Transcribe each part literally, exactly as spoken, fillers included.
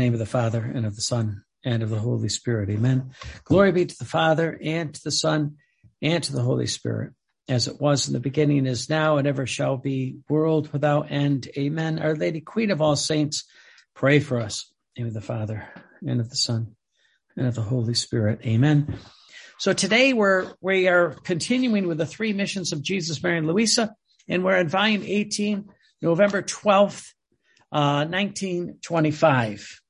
name of the Father, and of the Son, and of the Holy Spirit. Amen. Glory be to the Father, and to the Son, and to the Holy Spirit, as it was in the beginning, is now, and ever shall be, world without end. Amen. Our Lady, Queen of all saints, pray for us. In the name of the Father, and of the Son, and of the Holy Spirit. Amen. So today we're, we are continuing with the three missions of Jesus, Mary, and Louisa, and we're in volume eighteen, November twelfth, uh, nineteen twenty-five.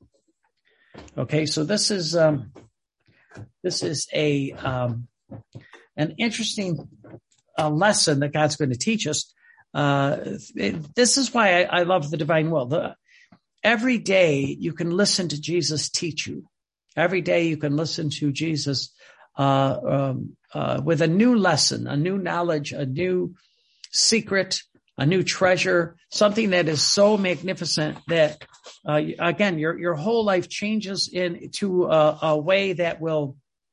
Okay, so this is, um, this is a, um, an interesting uh, lesson that God's going to teach us. Uh, it, this is why I, I love the divine will. The, every day you can listen to Jesus teach you. Every day you can listen to Jesus uh, um, uh, with a new lesson, a new knowledge, a new secret, a new treasure, something that is so magnificent that, uh, again, your your whole life changes into a, a way that will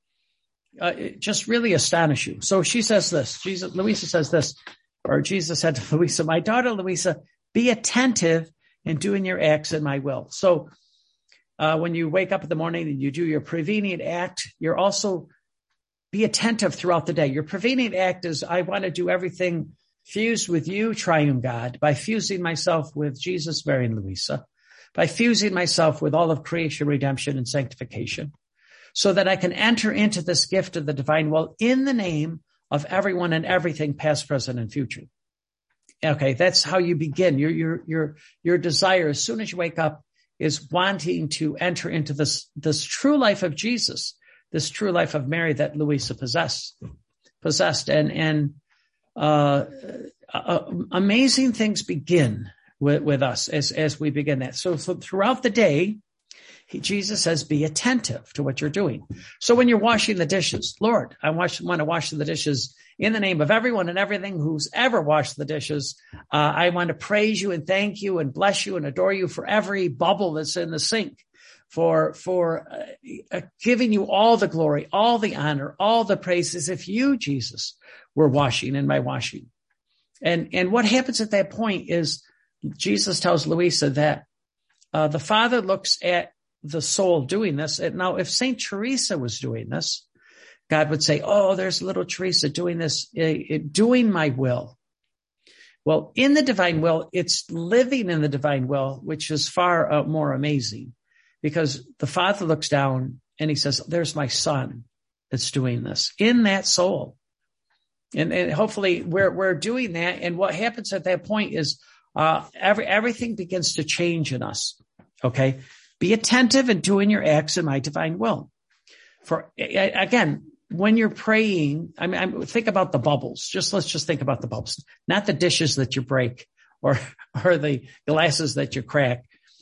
uh, just really astonish you. So she says this, Jesus, Louisa says this, or Jesus said to Louisa, my daughter Louisa, be attentive in doing your acts in my will. So uh, when you wake up in the morning and you do your prevenient act, you're also be attentive throughout the day. Your prevenient act is, I want to do everything fused with you, triune God, by fusing myself with Jesus, Mary, and Louisa, by fusing myself with all of creation, redemption, and sanctification, so that I can enter into this gift of the divine will in the name of everyone and everything, past, present, and future. Okay, that's how you begin. Your your your your desire, as soon as you wake up, is wanting to enter into this this true life of Jesus, this true life of Mary that Louisa possessed, possessed, and and. Uh, uh, amazing things begin with, with us as, as we begin that. So, so throughout the day, he, Jesus says, be attentive to what you're doing. So when you're washing the dishes, Lord, I wash, want to wash the dishes in the name of everyone and everything who's ever washed the dishes. Uh, I want to praise you and thank you and bless you and adore you for every bubble that's in the sink, for, for uh, uh, giving you all the glory, all the honor, all the praises. If you, Jesus, were washing in my washing. And, and what happens at that point is Jesus tells Louisa that uh, the Father looks at the soul doing this. And now, if Saint Teresa was doing this, God would say, oh, there's little Teresa doing this, uh, doing my will. Well, in the divine will, it's living in the divine will, which is far uh, more amazing, because the Father looks down and he says, there's my son that's doing this in that soul. And, and hopefully we're, we're doing that. And what happens at that point is, uh, every, everything begins to change in us. Okay. Be attentive in doing your acts in my divine will. For again, when you're praying, I mean, I think about the bubbles. Just let's just think about the bubbles, not the dishes that you break or, or the glasses that you crack.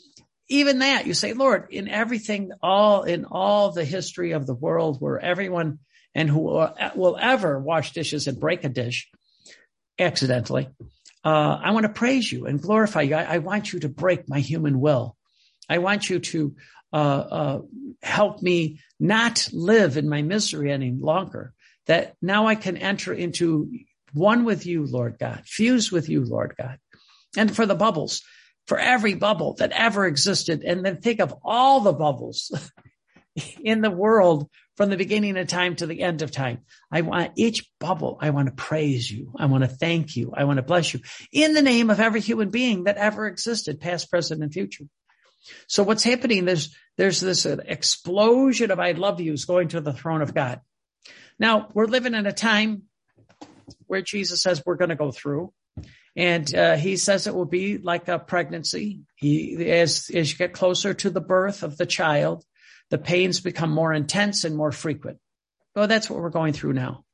Even that, you say, Lord, in everything, all, in all the history of the world where everyone and who will ever wash dishes and break a dish accidentally, uh, I want to praise you and glorify you. I, I want you to break my human will. I want you to uh, uh, help me not live in my misery any longer, that now I can enter into one with you, Lord God, fuse with you, Lord God. And for the bubbles, for every bubble that ever existed, and then think of all the bubbles in the world from the beginning of time to the end of time. I want each bubble. I want to praise you. I want to thank you. I want to bless you in the name of every human being that ever existed, past, present, and future. So what's happening? There's, there's this explosion of I love yous going to the throne of God. Now we're living in a time where Jesus says we're going to go through, and uh, he says it will be like a pregnancy. He, as, as you get closer to the birth of the child, the pains become more intense and more frequent. Well, that's what we're going through now.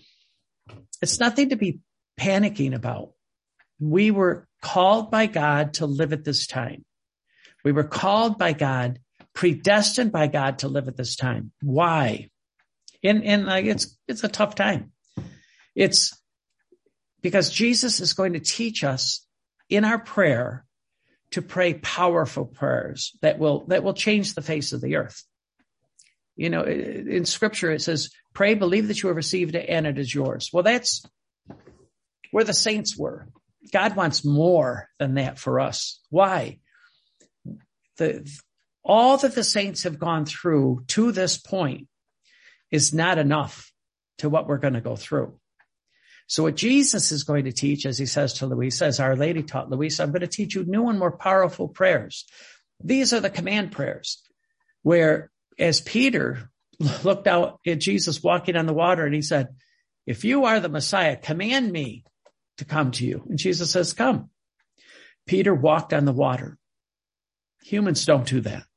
It's nothing to be panicking about. We were called by God to live at this time. We were called by God, predestined by God to live at this time. Why? And, and like, it's, it's a tough time. It's because Jesus is going to teach us in our prayer to pray powerful prayers that will, that will change the face of the earth. You know, in scripture, it says, pray, believe that you have received it and it is yours. Well, that's where the saints were. God wants more than that for us. Why? The, all that the saints have gone through to this point is not enough to what we're going to go through. So what Jesus is going to teach, as he says to Louisa, as Our Lady taught Louisa, I'm going to teach you new and more powerful prayers. These are the command prayers, where as Peter looked out at Jesus walking on the water and he said, if you are the Messiah, command me to come to you. And Jesus says, come. Peter walked on the water. Humans don't do that.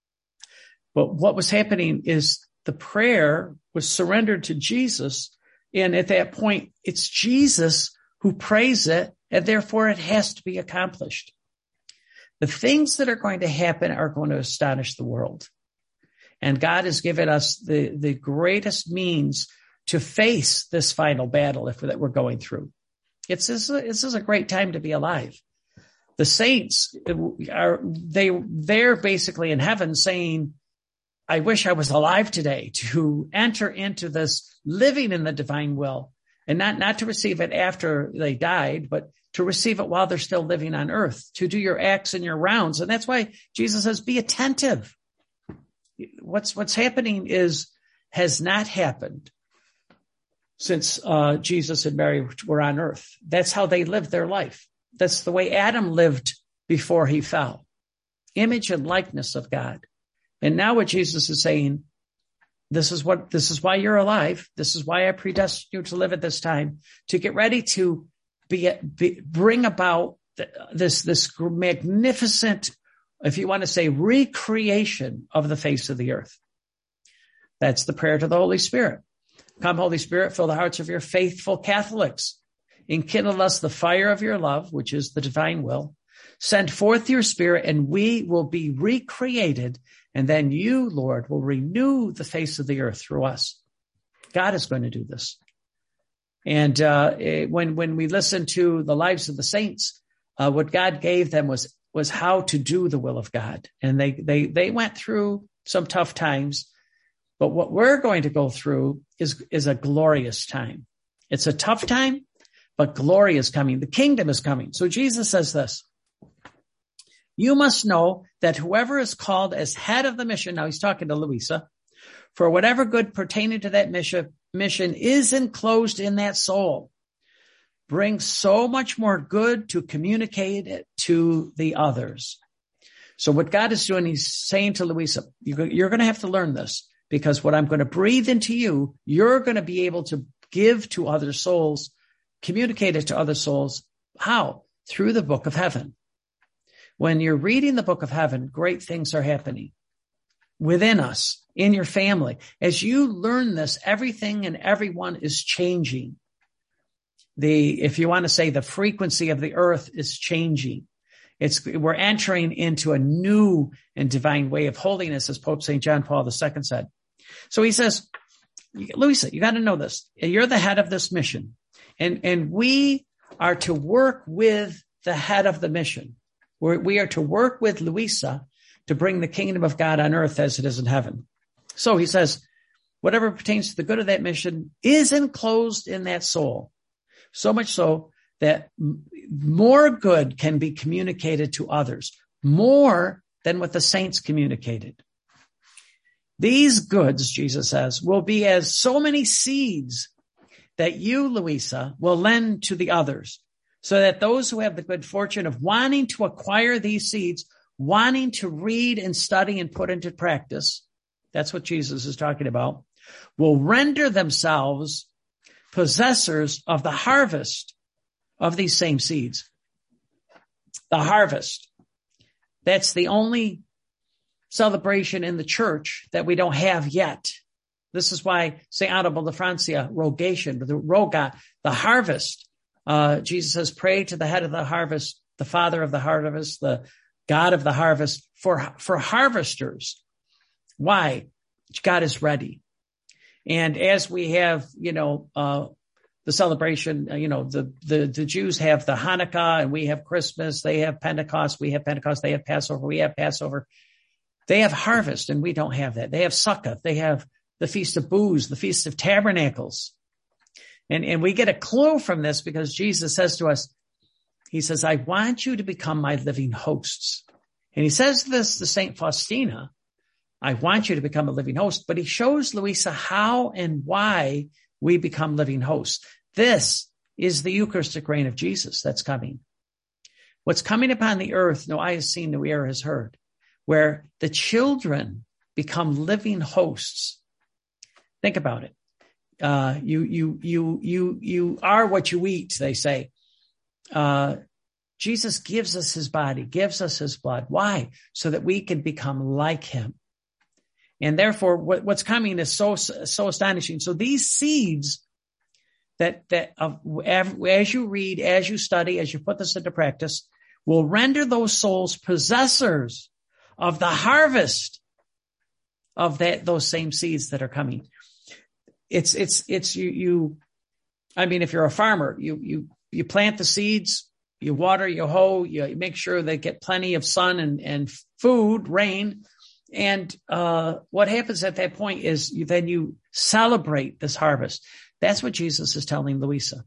But what was happening is the prayer was surrendered to Jesus. And at that point, it's Jesus who prays it, and therefore it has to be accomplished. The things that are going to happen are going to astonish the world. And God has given us the, the greatest means to face this final battle if that we're going through. It's this, this is a great time to be alive. The saints are, they, they're basically in heaven saying, I wish I was alive today to enter into this living in the divine will, and not, not to receive it after they died, but to receive it while they're still living on earth, to do your acts and your rounds. And that's why Jesus says, be attentive. What's, what's happening is, has not happened since, uh, Jesus and Mary were on earth. That's how they lived their life. That's the way Adam lived before he fell. Image and likeness of God. And now what Jesus is saying, this is what, this is why you're alive. This is why I predestined you to live at this time, to get ready to be, be bring about this, this magnificent, if you want to say, recreation of the face of the earth. That's the prayer to the Holy Spirit. Come, Holy Spirit, fill the hearts of your faithful Catholics. Enkindle us the fire of your love, which is the divine will. Send forth your Spirit, and we will be recreated. And then you, Lord, will renew the face of the earth through us. God is going to do this. And uh, when when we listen to the lives of the saints, uh, what God gave them was was how to do the will of God. And they they they went through some tough times. But what we're going to go through is is a glorious time. It's a tough time, but glory is coming. The kingdom is coming. So Jesus says this. You must know that whoever is called as head of the mission, now he's talking to Louisa, for whatever good pertaining to that mission, mission is enclosed in that soul, brings so much more good to communicate it to the others. So what God is doing, he's saying to Louisa, you're going to have to learn this, because what I'm going to breathe into you, you're going to be able to give to other souls, communicate it to other souls. How? Through the book of heaven. When you're reading the book of heaven, great things are happening within us, in your family. As you learn this, everything and everyone is changing. The, if you want to say, the frequency of the earth is changing. It's, we're entering into a new and divine way of holiness, as Pope Saint John Paul the Second said. So he says, Louisa, you got to know this. You're the head of this mission. And, and we are to work with the head of the mission. We're, we are to work with Louisa to bring the kingdom of God on earth as it is in heaven. So he says, whatever pertains to the good of that mission is enclosed in that soul. So much so that more good can be communicated to others, more than what the saints communicated. These goods, Jesus says, will be as so many seeds that you, Louisa, will lend to the others, so that those who have the good fortune of wanting to acquire these seeds, wanting to read and study and put into practice, that's what Jesus is talking about, will render themselves possessors of the harvest of these same seeds. The harvest. That's the only celebration in the church that we don't have yet. This is why Saint Annibal de Francia, rogation, the roga, the harvest. Uh, Jesus says, pray to the head of the harvest, the father of the harvest, the God of the harvest, for, for harvesters. Why? God is ready. And as we have, you know, uh, the celebration, you know, the, the, the Jews have the Hanukkah and we have Christmas, they have Pentecost, we have Pentecost, they have Passover, we have Passover. They have harvest and we don't have that. They have Sukkot, they have the Feast of Booths, the Feast of Tabernacles. And, and we get a clue from this because Jesus says to us, he says, I want you to become my living hosts. And he says this to Saint Faustina, I want you to become a living host, but he shows Louisa how and why we become living hosts. This is the Eucharistic reign of Jesus that's coming. What's coming upon the earth, no eye has seen, no ear has heard, where the children become living hosts. Think about it. Uh, you, you, you, you, you are what you eat, they say. Uh, Jesus gives us his body, gives us his blood. Why? So that we can become like him. And therefore, what, what's coming is so, so astonishing. So these seeds that, that of, as you read, as you study, as you put this into practice, will render those souls possessors of the harvest of that, those same seeds that are coming. It's, it's, it's you, you, I mean, if you're a farmer, you, you, you plant the seeds, you water, you hoe, you make sure they get plenty of sun and, and food, rain. And, uh, what happens at that point is you, then you celebrate this harvest. That's what Jesus is telling Louisa.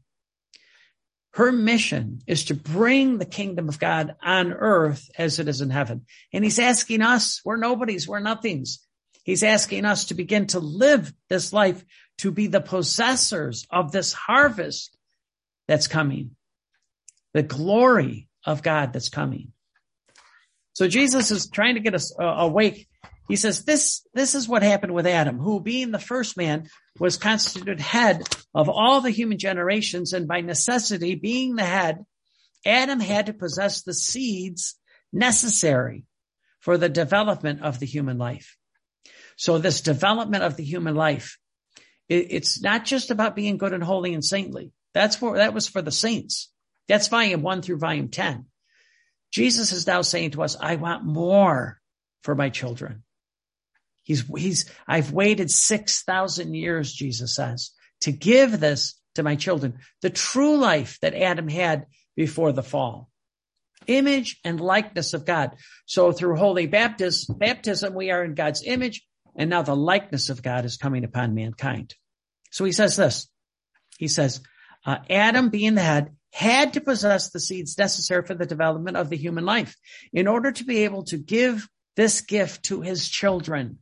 Her mission is to bring the kingdom of God on earth as it is in heaven. And he's asking us, we're nobodies, we're nothings. He's asking us to begin to live this life, to be the possessors of this harvest that's coming, the glory of God that's coming. So Jesus is trying to get us uh, awake. He says, this, this is what happened with Adam, who being the first man was constituted head of all the human generations. And by necessity, being the head, Adam had to possess the seeds necessary for the development of the human life. So this development of the human life, it, it's not just about being good and holy and saintly. That's for, that was for the saints. That's volume one through volume ten. Jesus is now saying to us, I want more for my children. He's, he's, I've waited six thousand years, Jesus says, to give this to my children. The true life that Adam had before the fall. Image and likeness of God. So through holy baptism, baptism, we are in God's image, and now the likeness of God is coming upon mankind. So he says this. He says, uh, Adam being the head had to possess the seeds necessary for the development of the human life in order to be able to give this gift to his children.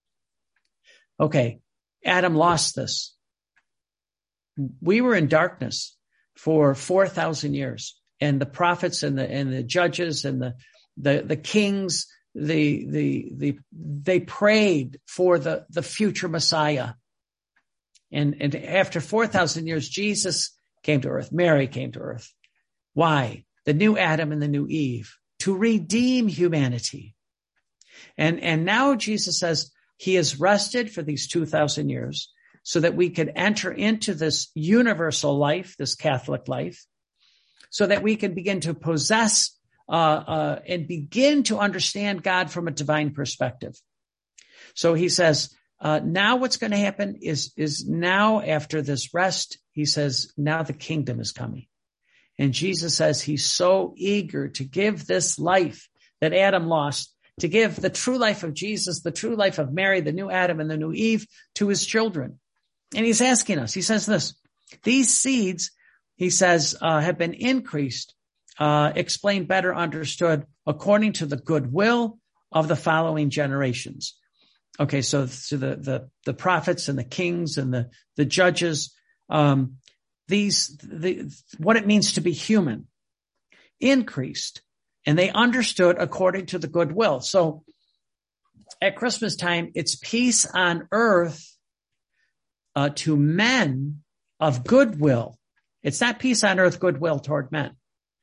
Okay, Adam lost this. We were in darkness for four thousand years, and the prophets and the and the judges and the the the kings, the the the they prayed for the the future Messiah. And and after four thousand years, Jesus came to earth. Mary came to earth. Why? The new Adam and the new Eve, to redeem humanity. And and now Jesus says he has rested for these two thousand years so that we could enter into this universal life, this Catholic life, so that we can begin to possess uh, uh, and begin to understand God from a divine perspective. So he says, uh, now what's going to happen is, is now after this rest, he says, now the kingdom is coming. And Jesus says he's so eager to give this life that Adam lost, to give the true life of Jesus, the true life of Mary, the new Adam and the new Eve to his children. And he's asking us, he says this, these seeds, he says, uh, have been increased, uh, explained, better understood according to the goodwill of the following generations. Okay. So, so the, the, the prophets and the kings and the, the judges, um, these, the, what it means to be human increased, and they understood according to the goodwill. So at Christmas time, it's peace on earth uh, to men of goodwill. It's not peace on earth, goodwill toward men.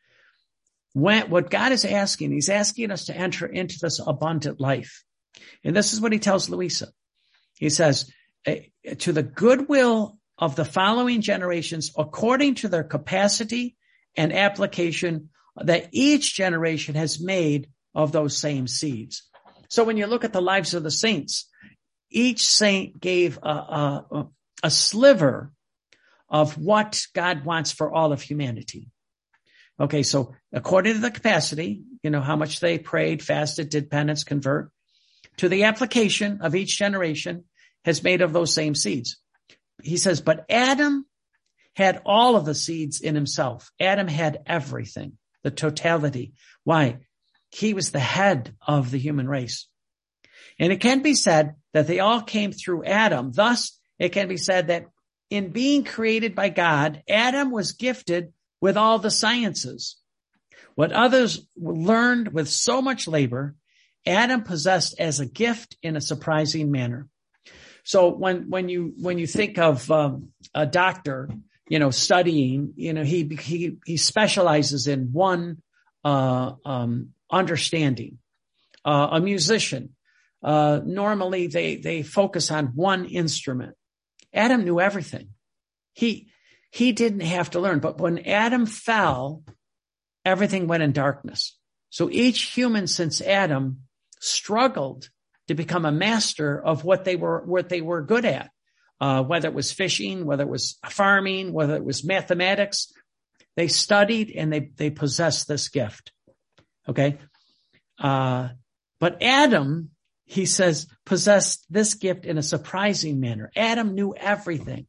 When, what God is asking, he's asking us to enter into this abundant life. And this is what he tells Louisa. He says, to the goodwill of the following generations, according to their capacity and application that each generation has made of those same seeds. So when you look at the lives of the saints, each saint gave a, a, a sliver of what God wants for all of humanity. Okay, so according to the capacity, you know, how much they prayed, fasted, did penance, convert, to the application of each generation has made of those same seeds. He says, but Adam had all of the seeds in himself. Adam had everything, the totality. Why? he was the head of the human race. And it can be said that they all came through Adam. Thus, it can be said that in being created by God, Adam was gifted with all the sciences. What others learned with so much labor, Adam possessed as a gift in a surprising manner. So when, when you, when you think of um, a doctor, you know, studying, you know, he, he, he specializes in one, uh, um, understanding. Uh, a musician, uh, normally they, they focus on one instrument. Adam knew everything. He, he didn't have to learn, but when Adam fell, everything went in darkness. So each human since Adam struggled to become a master of what they were, what they were good at. Uh, whether it was fishing, whether it was farming, whether it was mathematics, they studied and they, they possessed this gift. Okay. Uh, but Adam, he says, possessed this gift in a surprising manner. Adam knew everything.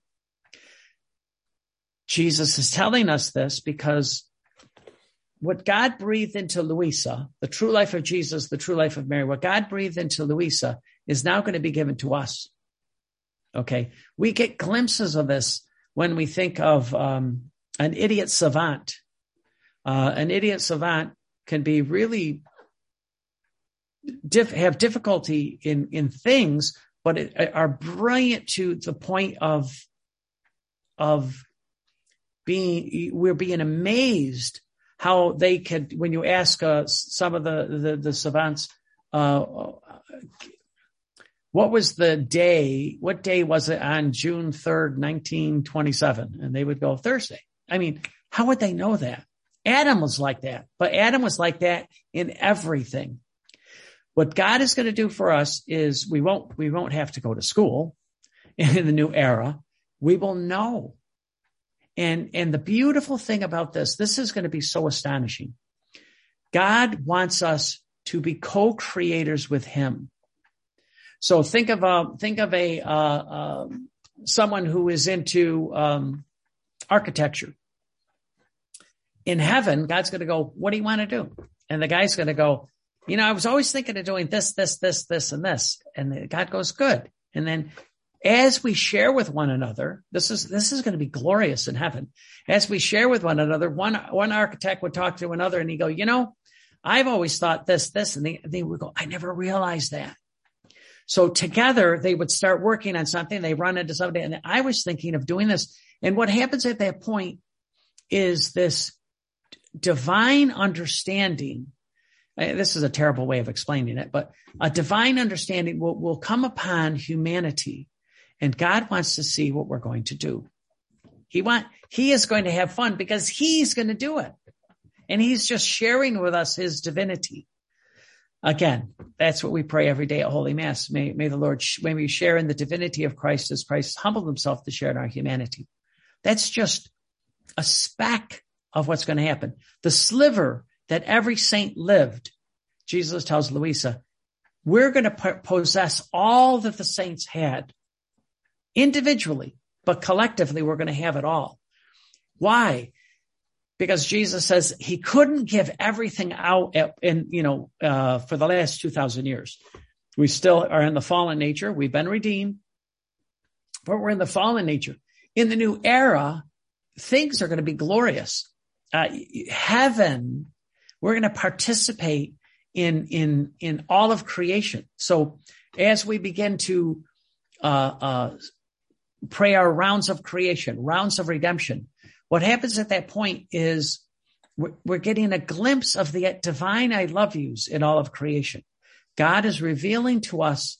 Jesus is telling us this because what God breathed into Louisa, the true life of Jesus, the true life of Mary, what God breathed into Louisa is now going to be given to us. Okay. We get glimpses of this when we think of um, an idiot savant. Uh, an idiot savant can be really diff- have difficulty in, in things, but it, are brilliant to the point of, of being, we're being amazed how they could, when you ask uh, some of the, the, the savants, uh, what was the day, what day was it on June third, nineteen twenty-seven? And they would go, Thursday. I mean, how would they know that? Adam was like that, but Adam was like that in everything. What God is going to do for us is we won't, we won't have to go to school in the new era. We will know. And, and the beautiful thing about this, this is going to be so astonishing. God wants us to be co-creators with him. So think of a, think of a, uh, uh, someone who is into, um, architecture. In heaven, God's going to go, what do you want to do? And the guy's going to go, you know, I was always thinking of doing this, this, this, this, and this. And God goes, good. And then as we share with one another, this is, this is going to be glorious in heaven. As we share with one another, one, one architect would talk to another and he'd go, you know, I've always thought this, this, and they, they would go, I never realized that. So together they would start working on something. They run into somebody and I was thinking of doing this. And what happens at that point is this divine understanding. This is a terrible way of explaining it, but a divine understanding will, will come upon humanity. And God wants to see what we're going to do. He want, he is going to have fun because he's going to do it. And he's just sharing with us his divinity. Again, that's what we pray every day at Holy Mass. May, may the Lord, may we share in the divinity of Christ as Christ humbled himself to share in our humanity. That's just a speck of what's going to happen. The sliver that every saint lived, Jesus tells Louisa, we're going to possess all that the saints had individually, but collectively we're going to have it all. Why? Because Jesus says he couldn't give everything out in, you know, uh, for the last two thousand years. We still are in the fallen nature. We've been redeemed, but we're in the fallen nature. In the new era, things are going to be glorious. Uh, heaven, we're going to participate in, in, in all of creation. So as we begin to, uh, uh, pray our rounds of creation, rounds of redemption, what happens at that point is we're, we're getting a glimpse of the divine I love yous in all of creation. God is revealing to us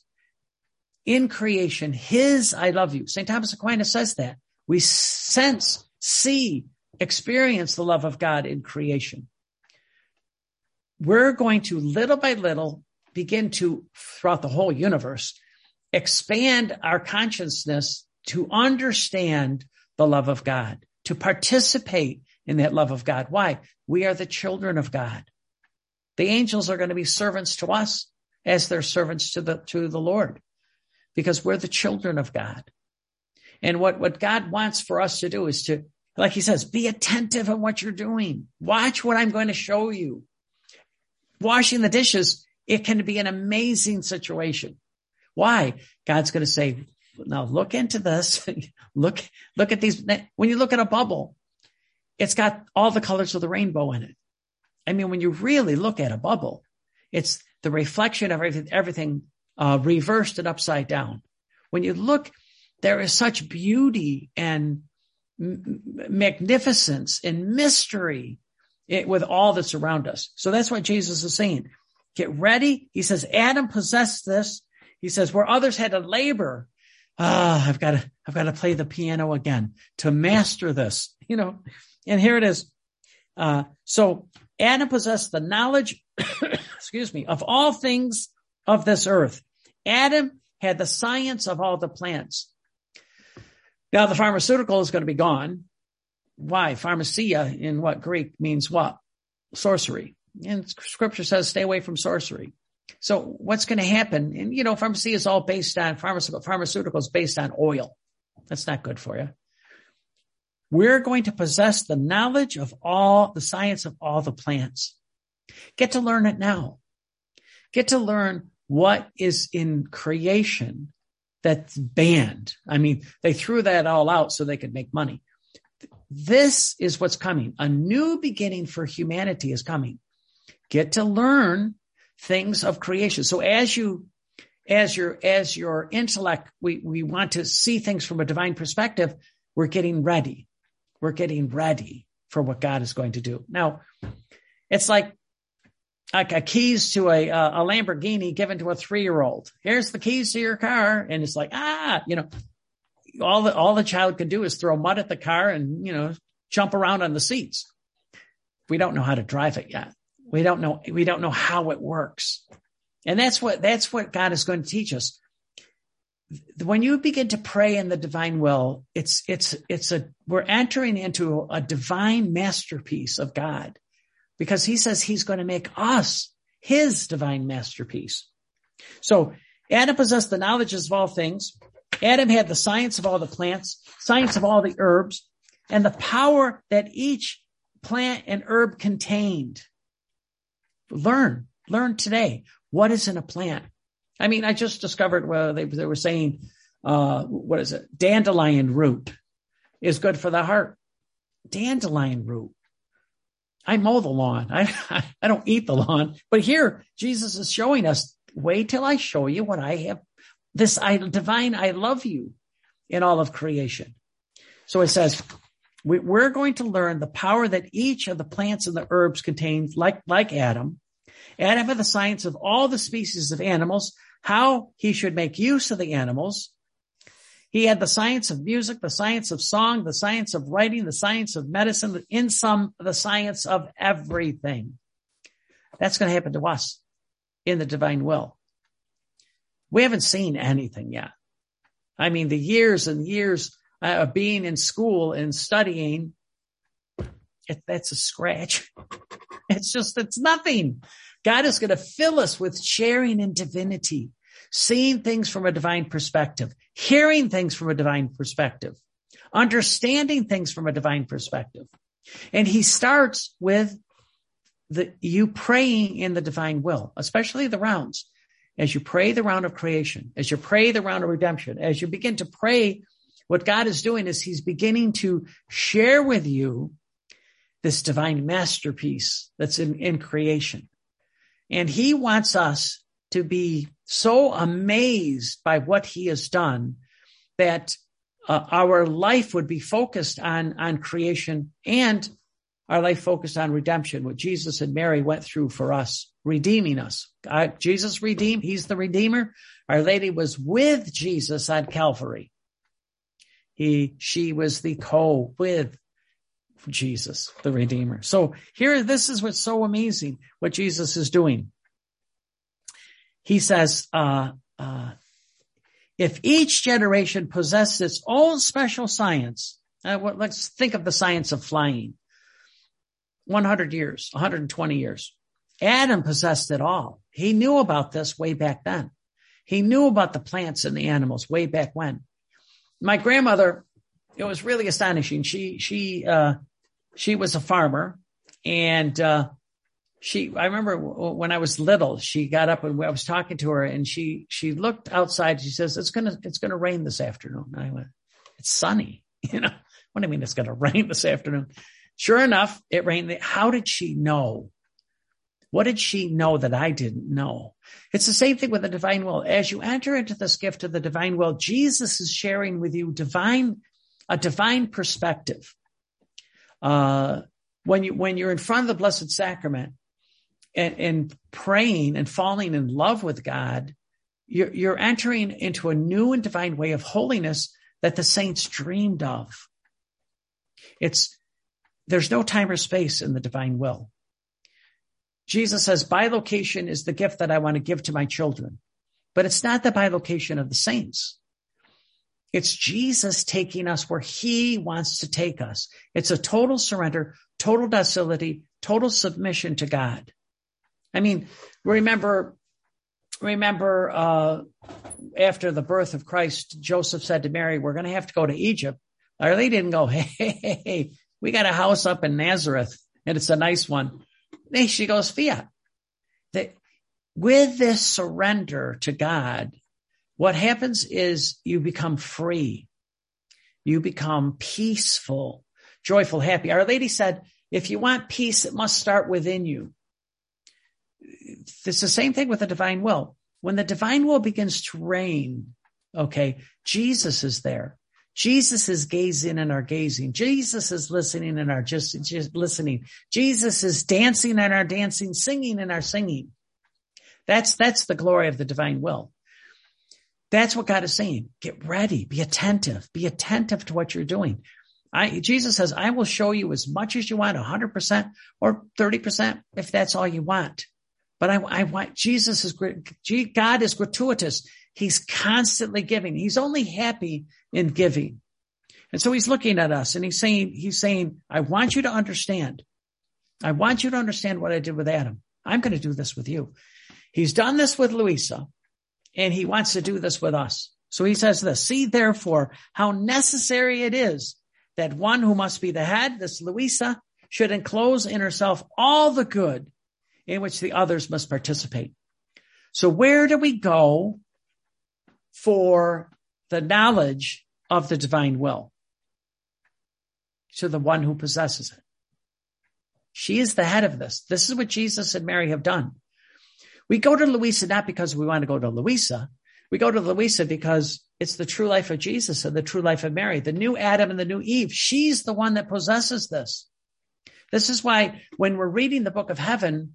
in creation his I love you. Saint Thomas Aquinas says that. We sense, see, experience the love of God in creation. We're going to little by little begin to, throughout the whole universe, expand our consciousness to understand the love of God, to participate in that love of God. Why? We are the children of God. The angels are going to be servants to us as they're servants to the, to the Lord, because we're the children of God. And what, what God wants for us to do is to, like he says, be attentive in what you're doing. Watch what I'm going to show you. washing the dishes, it can be an amazing situation. Why? God's going to say, now look into this. look, look at these. When you look at a bubble, it's got all the colors of the rainbow in it. I mean, when you really look at a bubble, it's the reflection of everything, everything uh, reversed and upside down. When you look, there is such beauty and m- magnificence and mystery it, with all that's around us. So that's what Jesus is saying. Get ready. He says, Adam possessed this. He says, where others had to labor, ah, I've got to, I've got to play the piano again to master this, you know, and here it is. Uh, so Adam possessed the knowledge, excuse me, of all things of this earth. Adam had the science of all the plants. Now the pharmaceutical is going to be gone. Why? Pharmacia in what Greek means what? Sorcery. And scripture says, stay away from sorcery. So what's going to happen? And, you know, pharmacy is all based on pharmaceutical, pharmaceuticals based on oil. That's not good for you. We're going to possess the knowledge of all, the science of all the plants. Get to learn it now. Get to learn what is in creation that's banned. I mean, they threw that all out so they could make money. This is what's coming. A new beginning for humanity is coming. Get to learn things of creation. So as you, as your, as your intellect, we, we want to see things from a divine perspective. We're getting ready. We're getting ready for what God is going to do. Now, it's like, like a keys to a, a Lamborghini given to a three-year-old. Here's the keys to your car. And it's like, ah, you know, all the, all the child can do is throw mud at the car and, you know, jump around on the seats. We don't know how to drive it yet. We don't know, we don't know how it works. And that's what, that's what God is going to teach us. When you begin to pray in the divine will, it's, it's, it's a, we're entering into a divine masterpiece of God because he says he's going to make us his divine masterpiece. So Adam possessed the knowledges of all things. Adam had the science of all the plants, science of all the herbs, and the power that each plant and herb contained. Learn, learn today. What is in a plant? I mean, I just discovered, well, they, they were saying, uh, what is it? Dandelion root is good for the heart. Dandelion root. I mow the lawn. I, I don't eat the lawn, but here Jesus is showing us, wait till I show you what I have. This I, divine, I love you in all of creation. So it says, we, we're going to learn the power that each of the plants and the herbs contains, like, like Adam. Adam had the science of all the species of animals, how he should make use of the animals. He had the science of music, the science of song, the science of writing, the science of medicine, in sum, the science of everything. That's going to happen to us in the divine will. We haven't seen anything yet. I mean, the years and years of being in school and studying, it, that's a scratch. It's just, it's nothing. God is going to fill us with sharing in divinity, seeing things from a divine perspective, hearing things from a divine perspective, understanding things from a divine perspective. And he starts with the, you praying in the divine will, especially the rounds. As you pray the round of creation, as you pray the round of redemption, as you begin to pray, what God is doing is he's beginning to share with you this divine masterpiece that's in, in creation. And he wants us to be so amazed by what he has done that uh, our life would be focused on, on creation and our life focused on redemption, what Jesus and Mary went through for us, redeeming us. Uh, Jesus redeemed. He's the Redeemer. Our Lady was with Jesus on Calvary. He, she was the co with Jesus, the Redeemer. So here, this is what's so amazing, what Jesus is doing. He says, uh, uh, if each generation possessed its own special science, uh, what, let's think of the science of flying. one hundred years, one hundred twenty years. Adam possessed it all. He knew about this way back then. He knew about the plants and the animals way back when. My grandmother, it was really astonishing. She, she, uh, she was a farmer and, uh, She, I remember when I was little, she got up and I was talking to her and she, she looked outside. She says, it's going to, it's going to rain this afternoon. And I went, it's sunny. You know, what do you mean it's going to rain this afternoon? Sure enough, it rained. How did she know? What did she know that I didn't know? It's the same thing with the divine will. As you enter into this gift of the divine will, Jesus is sharing with you divine, a divine perspective. Uh, when you, when you're in front of the Blessed Sacrament, And, and praying and falling in love with God, you're, you're entering into a new and divine way of holiness that the saints dreamed of. It's, there's no time or space in the divine will. Jesus says, bilocation is the gift that I want to give to my children, but it's not the bilocation of the saints. It's Jesus taking us where he wants to take us. It's a total surrender, total docility, total submission to God. I mean, remember, remember, uh, after the birth of Christ, Joseph said to Mary, we're going to have to go to Egypt. Or they didn't go, hey, hey, hey, hey, we got a house up in Nazareth and it's a nice one. Hey, she goes, fiat. That with this surrender to God, what happens is you become free. You become peaceful, joyful, happy. Our Lady said, if you want peace, it must start within you. It's the same thing with the divine will. When the divine will begins to reign, okay, Jesus is there. Jesus is gazing in our gazing. Jesus is listening in our just, just listening. Jesus is dancing in our dancing, singing in our singing. That's, that's the glory of the divine will. That's what God is saying. Get ready. Be attentive. Be attentive to what you're doing. I, Jesus says, I will show you as much as you want, one hundred percent or thirty percent if that's all you want. But I, I want, Jesus is, God is gratuitous. He's constantly giving. He's only happy in giving. And so he's looking at us and he's saying, he's saying, I want you to understand. I want you to understand what I did with Adam. I'm going to do this with you. He's done this with Louisa and he wants to do this with us. So he says this, see therefore how necessary it is that one who must be the head, this Louisa, should enclose in herself all the good in which the others must participate. So where do we go for the knowledge of the divine will? To the one who possesses it. She is the head of this. This is what Jesus and Mary have done. We go to Louisa not because we want to go to Louisa. We go to Louisa because it's the true life of Jesus and the true life of Mary, the new Adam and the new Eve. She's the one that possesses this. This is why when we're reading the book of heaven,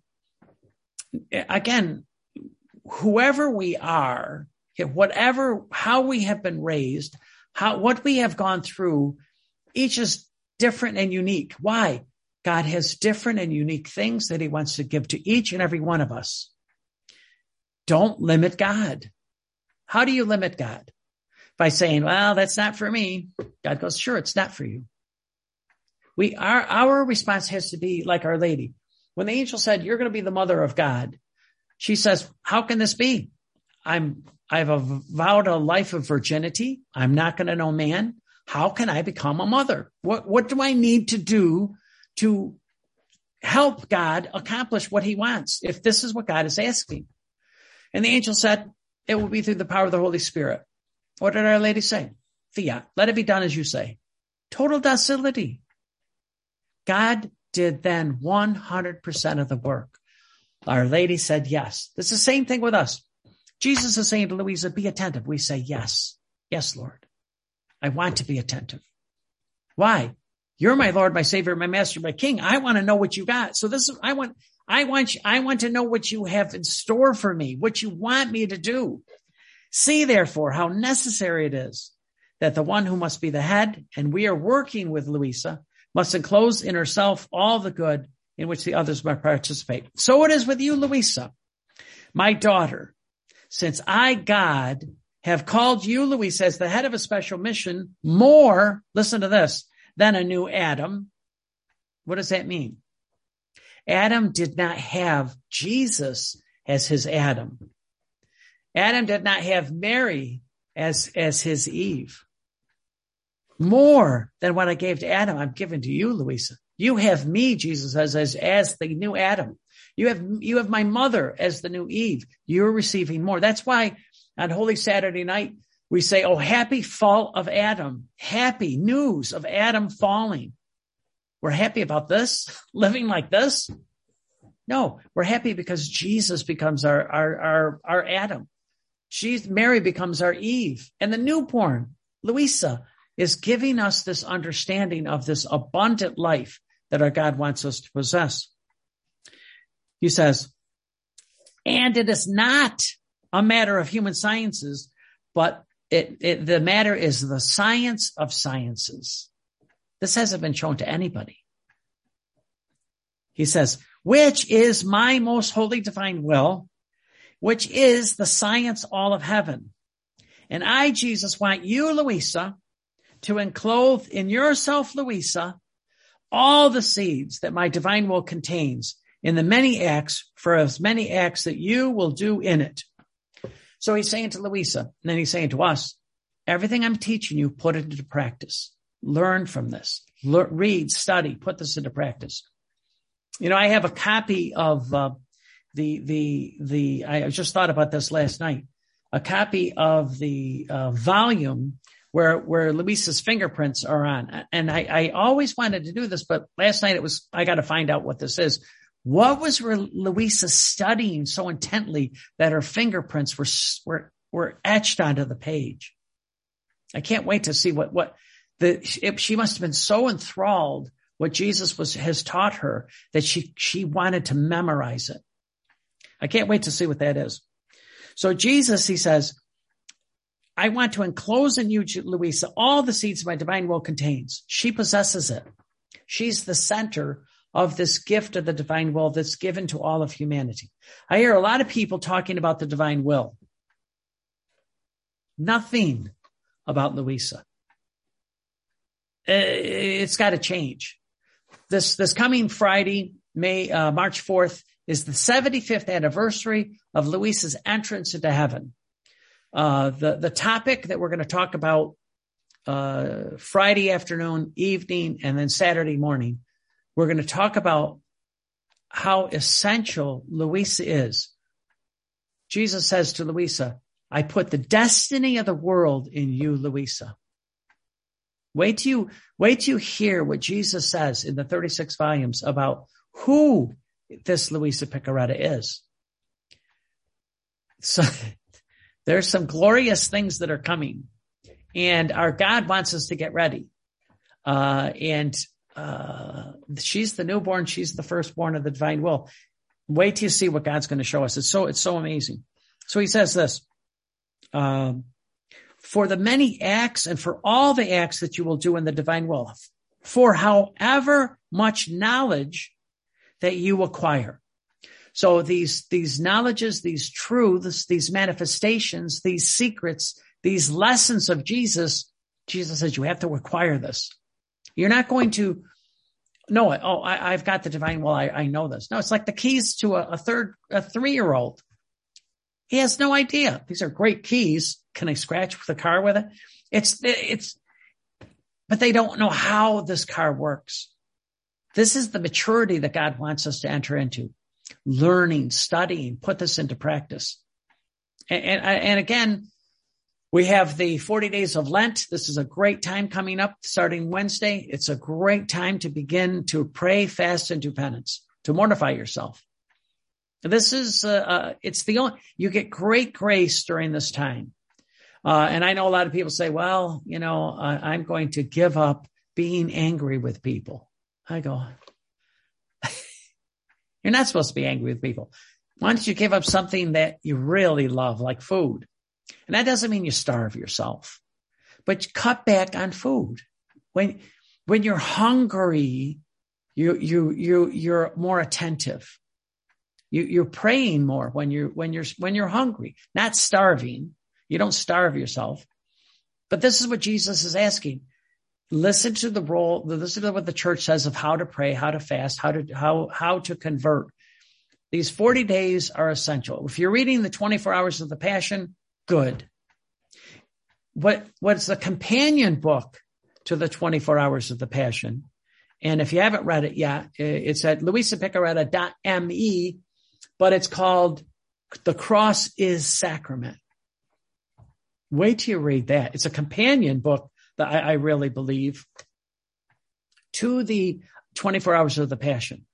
again, whoever we are, whatever, how we have been raised, how, what we have gone through, each is different and unique. Why? God has different and unique things that he wants to give to each and every one of us. Don't limit God. How do you limit God? By saying, well, that's not for me. God goes, sure, it's not for you. We are, our response has to be like Our Lady. When the angel said, you're going to be the mother of God, she says, how can this be? I'm, I've vowed a life of virginity. I'm not going to know man. How can I become a mother? What, what do I need to do to help God accomplish what he wants? If this is what God is asking. And the angel said, it will be through the power of the Holy Spirit. What did Our Lady say? Fiat. Let it be done as you say. Total docility. God did then one hundred percent of the work. Our Lady said yes. It's the same thing with us. Jesus is saying to Louisa, be attentive. We say yes. Yes, Lord. I want to be attentive. Why? You're my Lord, my Savior, my Master, my King. I want to know what you got. So this is, I want, I want, you, I want to know what you have in store for me, what you want me to do. See, therefore, how necessary it is that the one who must be the head, and we are working with Louisa, must enclose in herself all the good in which the others must participate. So it is with you, Louisa, my daughter. Since I, God, have called you, Louisa, as the head of a special mission, more, listen to this, than a new Adam. What does that mean? Adam did not have Jesus as his Adam. Adam did not have Mary as, as his Eve. More than what I gave to Adam, I'm giving to you, Louisa. You have me, Jesus says, as, as the new Adam. You have, you have my mother as the new Eve. You're receiving more. That's why on Holy Saturday night, we say, oh, happy fall of Adam. Happy news of Adam falling. We're happy about this, living like this. No, we're happy because Jesus becomes our, our, our, our Adam. She's, Mary becomes our Eve. And the newborn, Louisa, is giving us this understanding of this abundant life that our God wants us to possess. He says, and it is not a matter of human sciences, but it, it, the matter is the science of sciences. This hasn't been shown to anybody. He says, which is my most holy divine will, which is the science all of heaven. And I, Jesus, want you, Louisa, to enclose in yourself, Louisa, all the seeds that my divine will contains in the many acts, for as many acts that you will do in it. So he's saying to Louisa, and then he's saying to us, everything I'm teaching you, put it into practice. Learn from this. Le- read, study, put this into practice. You know, I have a copy of uh, the, the, the, I just thought about this last night, a copy of the uh, volume where, where Louisa's fingerprints are on. And I, I always wanted to do this, but last night it was, I got to find out what this is. What was Louisa studying so intently that her fingerprints were, were, were etched onto the page? I can't wait to see what, what the, it, she must have been so enthralled what Jesus was, has taught her that she, she wanted to memorize it. I can't wait to see what that is. So Jesus, he says, I want to enclose in you, Louisa, all the seeds my divine will contains. She possesses it. She's the center of this gift of the divine will that's given to all of humanity. I hear a lot of people talking about the divine will. Nothing about Louisa. It's got to change. This, this coming Friday, May, uh, March fourth, is the seventy-fifth anniversary of Louisa's entrance into heaven. Uh, the, the topic that we're going to talk about, uh, Friday afternoon, evening, and then Saturday morning, we're going to talk about how essential Louisa is. Jesus says to Louisa, I put the destiny of the world in you, Louisa. Wait till you, wait till you hear what Jesus says in the thirty-six volumes about who this Louisa Piccarreta is. So there's some glorious things that are coming, and our God wants us to get ready. Uh, and, uh, she's the newborn. She's the firstborn of the divine will. Wait till you see what God's going to show us. It's so, it's so amazing. So he says this, um, for the many acts and for all the acts that you will do in the divine will, for however much knowledge that you acquire. So these, these knowledges, these truths, these manifestations, these secrets, these lessons of Jesus, Jesus says you have to acquire this. You're not going to know it. Oh, I, I've got the divine will. I, I know this. No, it's like the keys to a, a third, a three-year-old. He has no idea. These are great keys. Can I scratch the car with it? It's, it's, but they don't know how this car works. This is the maturity that God wants us to enter into. Learning, studying, put this into practice. And, and, and again, we have the forty days of Lent. This is a great time coming up starting Wednesday. It's a great time to begin to pray, fast, and do penance, to mortify yourself. This is, uh, uh, it's the only, you get great grace during this time. Uh, and I know a lot of people say, well, you know, uh, I'm going to give up being angry with people. I go, you're not supposed to be angry with people. Why don't you give up something that you really love, like food? And that doesn't mean you starve yourself, but cut back on food. When, when you're hungry, you, you, you, you're more attentive. You, you're praying more when you're, when you're, when you're hungry, not starving. You don't starve yourself. But this is what Jesus is asking. Listen to the role, listen to what the church says of how to pray, how to fast, how to, how, how to convert. These forty days are essential. If you're reading the twenty-four hours of the Passion, good. What, what's the companion book to the twenty-four hours of the Passion? And if you haven't read it yet, it's at louisa piccarreta dot me but it's called The Cross is Sacrament. Wait till you read that. It's a companion book that I, I really believe to the twenty-four Hours of the Passion.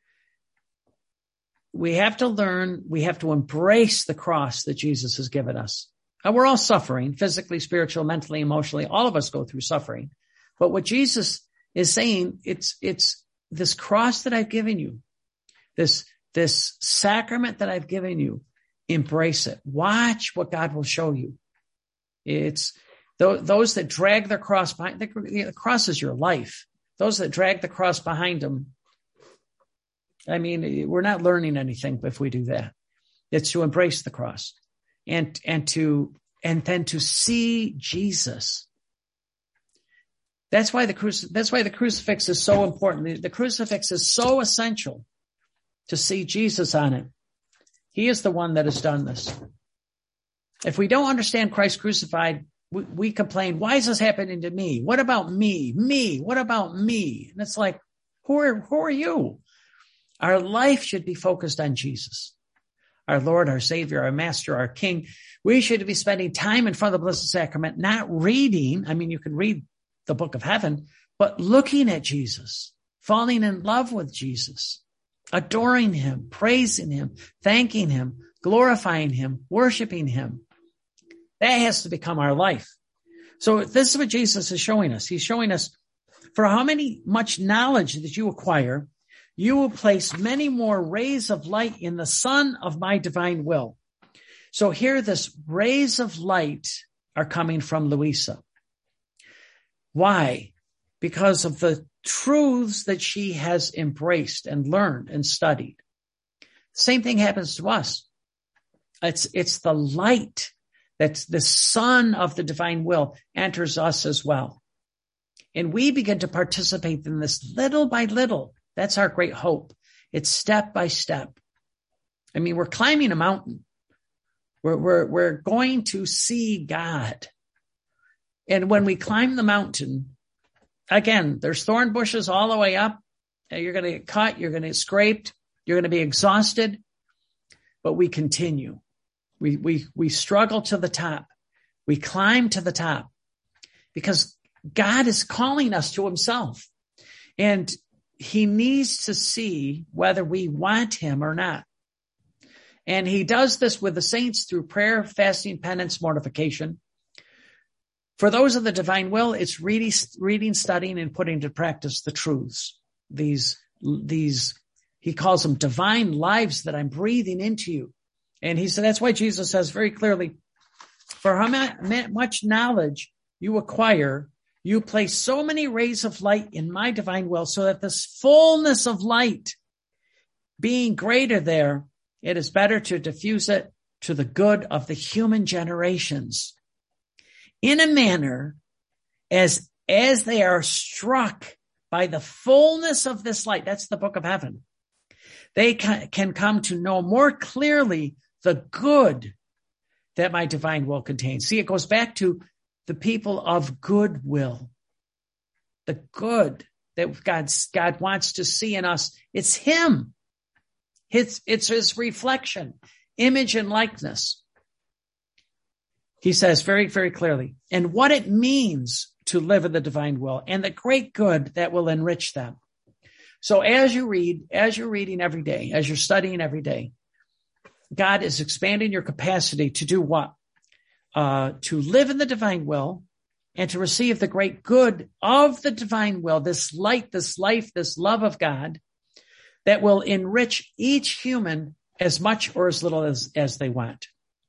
We have to learn, we have to embrace the cross that Jesus has given us. And we're all suffering, physically, spiritually, mentally, emotionally. All of us go through suffering. But what Jesus is saying, it's, it's this cross that I've given you, this, this sacrament that I've given you, embrace it. Watch what God will show you. It's th- those that drag their cross behind, the, the cross is your life. Those that drag the cross behind them, I mean, we're not learning anything if we do that. It's to embrace the cross and, and to, and then to see Jesus. That's why the cruci- that's why the crucifix is so important. The, the crucifix is so essential to see Jesus on it. He is the one that has done this. If we don't understand Christ crucified, we, we complain, why is this happening to me? What about me? Me? What about me? And it's like, who are, who are you? Our life should be focused on Jesus, our Lord, our Savior, our Master, our King. We should be spending time in front of the Blessed Sacrament, not reading. I mean, you can read the book of heaven, but looking at Jesus, falling in love with Jesus, adoring him, praising him, thanking him, glorifying him, worshiping him. That has to become our life. So this is what Jesus is showing us. He's showing us, for how many much knowledge that you acquire, you will place many more rays of light in the sun of my divine will. So here, this rays of light are coming from Louisa. Why? Because of the truths that she has embraced and learned and studied. Same thing happens to us. It's, it's the light that's the sun of the divine will enters us as well. And we begin to participate in this little by little. That's our great hope. It's step by step. I mean, we're climbing a mountain. We're, we're, we're going to see God. And when we climb the mountain, again, there's thorn bushes all the way up. You're going to get cut. You're going to get scraped. You're going to be exhausted. But we continue. We, we, we struggle to the top. We climb to the top because God is calling us to himself. And he needs to see whether we want him or not. And he does this with the saints through prayer, fasting, penance, mortification. For those of the divine will, it's reading, reading, studying, and putting into practice the truths. These, these, he calls them divine lives that I'm breathing into you. And he said, that's why Jesus says very clearly, for how much knowledge you acquire, you place so many rays of light in my divine will, so that this fullness of light being greater there, it is better to diffuse it to the good of the human generations in a manner as, as they are struck by the fullness of this light. That's the book of heaven. They can, can come to know more clearly the good that my divine will contains. See, it goes back to the people of goodwill, the good that God's, God wants to see in us. It's him. It's, it's his reflection, image and likeness. He says very, very clearly, and what it means to live in the divine will and the great good that will enrich them. So as you read, as you're reading every day, as you're studying every day, God is expanding your capacity to do what? Uh, to live in the divine will and to receive the great good of the divine will, this light, this life, this love of God that will enrich each human as much or as little as, as they want.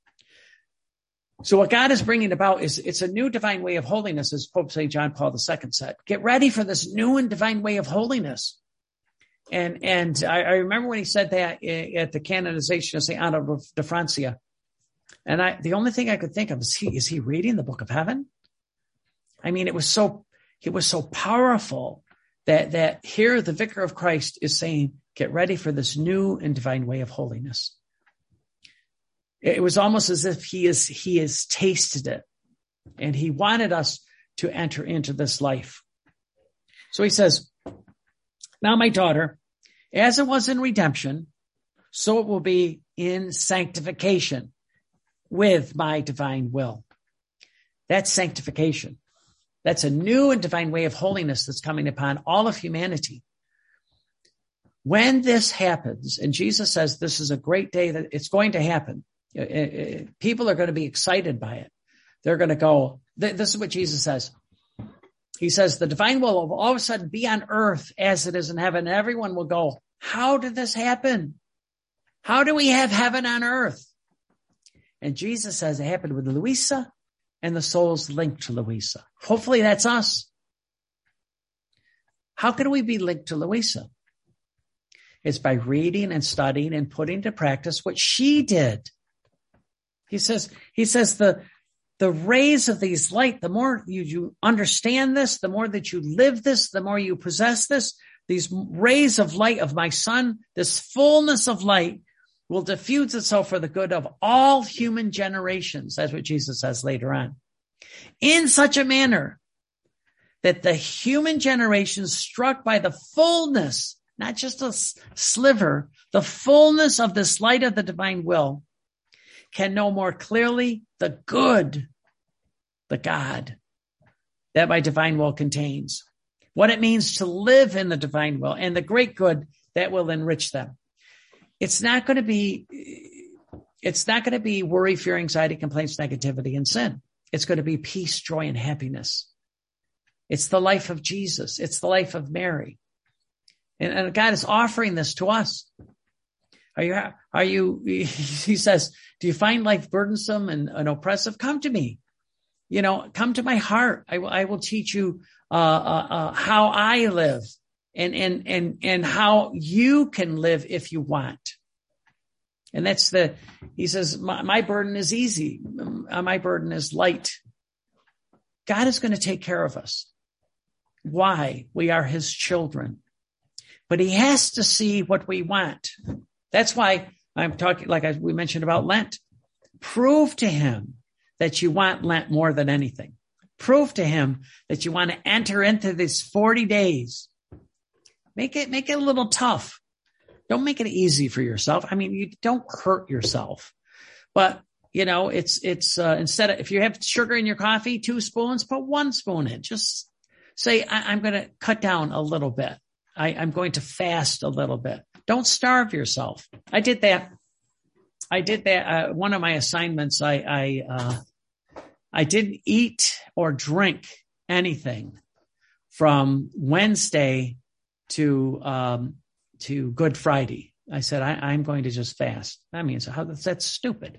So what God is bringing about is it's a new divine way of holiness, as Pope Saint John Paul the Second said. Get ready for this new and divine way of holiness. And, and I, I remember when he said that at the canonization of Saint Anna de Francia. And I, the only thing I could think of is he, is he reading the book of heaven? I mean, it was so, it was so powerful that, that here the Vicar of Christ is saying, get ready for this new and divine way of holiness. It was almost as if he is, he has tasted it and he wanted us to enter into this life. So he says, now my daughter, as it was in redemption, so it will be in sanctification with my divine will. That's sanctification. That's a new and divine way of holiness that's coming upon all of humanity. When this happens, and Jesus says this is a great day that it's going to happen, people are going to be excited by it. They're going to go, this is what Jesus says. He says, the divine will will all of a sudden be on earth as it is in heaven. Everyone will go, how did this happen? How do we have heaven on earth? And Jesus says it happened with Louisa and the souls linked to Louisa. Hopefully that's us. How can we be linked to Louisa? It's by reading and studying and putting to practice what she did. He says, he says the, the rays of these light, the more you, you understand this, the more that you live this, the more you possess this, these rays of light of my son, this fullness of light will diffuse itself for the good of all human generations. That's what Jesus says later on. In such a manner that the human generations struck by the fullness, not just a sliver, the fullness of this light of the divine will, can know more clearly the good, the God that my divine will contains, what it means to live in the divine will and the great good that will enrich them. It's not going to be, it's not going to be worry, fear, anxiety, complaints, negativity, and sin. It's going to be peace, joy, and happiness. It's the life of Jesus. It's the life of Mary. And, and God is offering this to us. Are you, are you, he says, do you find life burdensome and, and oppressive? Come to me. You know, come to my heart. I will, I will teach you, uh, uh, uh, how I live and, and, and, and how you can live if you want. And that's the, he says, my, my burden is easy. My burden is light. God is going to take care of us. Why? We are his children. But he has to see what we want. That's why I'm talking, like I, we mentioned about Lent. Prove to him that you want Lent more than anything. Prove to him that you want to enter into these forty days. Make it, make it a little tough. Don't make it easy for yourself. I mean, you don't hurt yourself, but you know, it's, it's, uh, instead of, if you have sugar in your coffee, two spoons, put one spoon in. Just say, I, I'm going to cut down a little bit. I, I'm going to fast a little bit. Don't starve yourself. I did that. I did that. Uh, one of my assignments, I, I, uh, I didn't eat or drink anything from Wednesday to, um, to Good Friday. I said, I, I'm going to just fast. That means how that's stupid.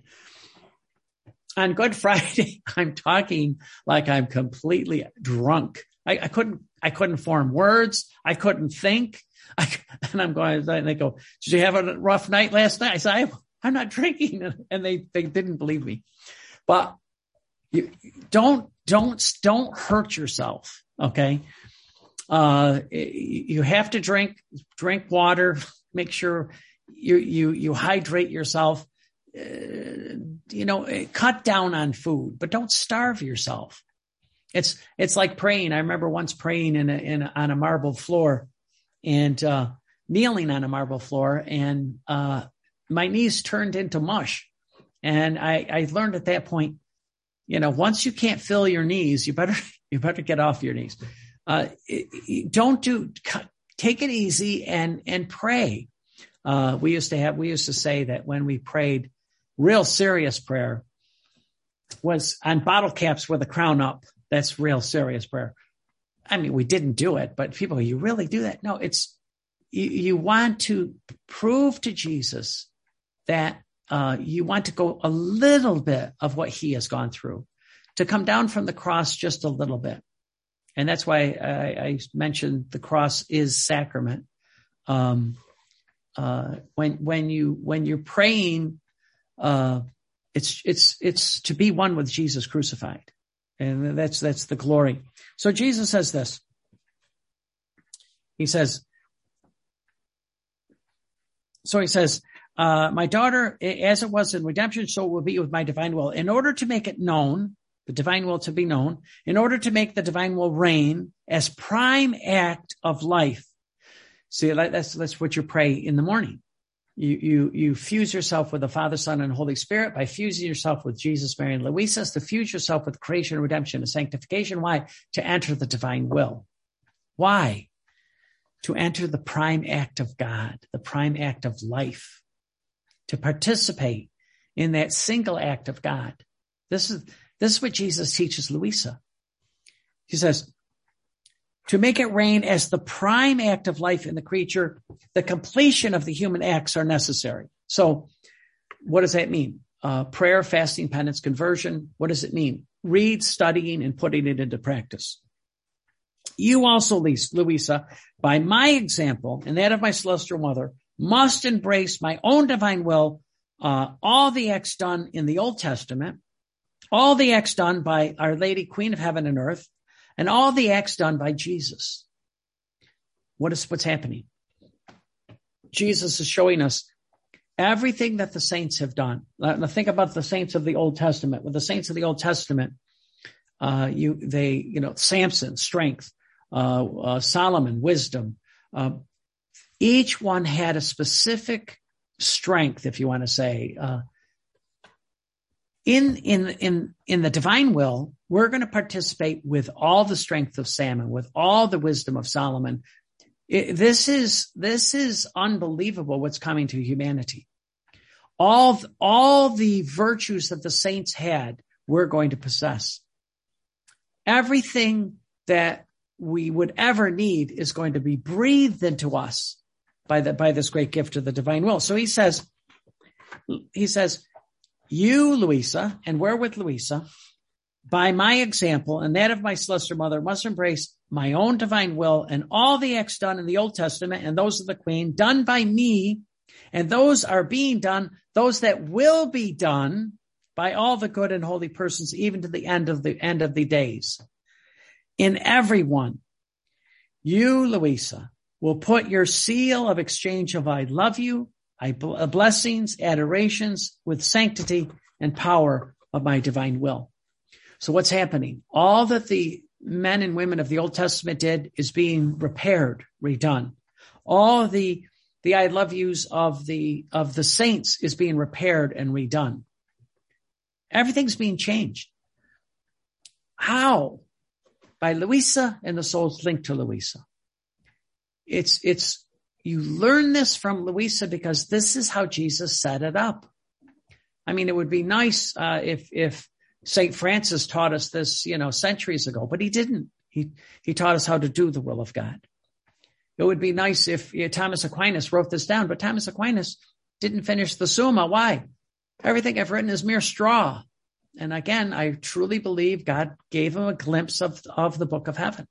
On Good Friday, I'm talking like I'm completely drunk. I, I couldn't, I couldn't form words. I couldn't think. I, and I'm going, and they go, did you have a rough night last night? I said, I, I'm not drinking. And they, they didn't believe me, but you don't, don't, don't hurt yourself. Okay. Uh, you have to drink, drink water, make sure you, you, you hydrate yourself, uh, you know, cut down on food, but don't starve yourself. It's, it's like praying. I remember once praying in a, in a, on a marble floor and, uh, kneeling on a marble floor and, uh, my knees turned into mush. And I, I learned at that point, you know, once you can't feel your knees, you better, you better get off your knees. Uh, don't do, take it easy and, and pray. Uh, we used to have, we used to say that when we prayed, real serious prayer was on bottle caps with a crown up. That's real serious prayer. I mean, we didn't do it, but people, you really do that? No, it's, you, you want to prove to Jesus that, uh, you want to go a little bit of what he has gone through, to come down from the cross just a little bit. And that's why I, I mentioned the cross is sacrament. Um, uh, when, when you, when you're praying, uh, it's, it's, it's to be one with Jesus crucified. And that's, that's the glory. So Jesus says this. He says, so he says, uh, my daughter, as it was in redemption, so it will be with my divine will. In order to make it known, the divine will to be known, in order to make the divine will reign as prime act of life. See, that's, that's what you pray in the morning. You, you, you fuse yourself with the Father, Son, and Holy Spirit by fusing yourself with Jesus, Mary, and Louisa, to fuse yourself with creation, redemption, and sanctification. Why? To enter the divine will. Why? To enter the prime act of God, the prime act of life, to participate in that single act of God. This is, this is what Jesus teaches Louisa. He says, to make it reign as the prime act of life in the creature, the completion of the human acts are necessary. So what does that mean? Uh, prayer, fasting, penance, conversion. What does it mean? Read, studying, and putting it into practice. You also, Louisa, by my example and that of my celestial mother, must embrace my own divine will, uh, all the acts done in the Old Testament, all the acts done by Our Lady, Queen of Heaven and Earth, and all the acts done by Jesus. What is, what's happening? Jesus is showing us everything that the saints have done. Now think about the saints of the Old Testament. With the saints of the Old Testament, uh, you, they, you know, Samson, strength, uh, uh, Solomon, wisdom. Uh, each one had a specific strength, if you want to say, uh, In, in, in, in the divine will, we're going to participate with all the strength of Salmon, with all the wisdom of Solomon. It, this is, this is unbelievable what's coming to humanity. All, all the virtues that the saints had, we're going to possess. Everything that we would ever need is going to be breathed into us by the, by this great gift of the divine will. So he says, he says, you, Louisa, and we're with Louisa, by my example and that of my celestial mother, must embrace my own divine will and all the acts done in the Old Testament and those of the Queen, done by me, and those are being done, those that will be done by all the good and holy persons, even to the end of the end of the days. In everyone, you, Louisa, will put your seal of exchange of I love you, I blessings, adorations with sanctity and power of my divine will. So what's happening? All that the men and women of the Old Testament did is being repaired, redone. All the, the I love yous of the, of the saints is being repaired and redone. Everything's being changed. How? By Louisa and the souls linked to Louisa. It's, it's, You learn this from Louisa because this is how Jesus set it up. I mean, it would be nice uh, if if Saint Francis taught us this, you know, centuries ago, but he didn't. He he taught us how to do the will of God. It would be nice if you know, Thomas Aquinas wrote this down, but Thomas Aquinas didn't finish the Summa. Why? Everything I've written is mere straw. And again, I truly believe God gave him a glimpse of of the book of heaven.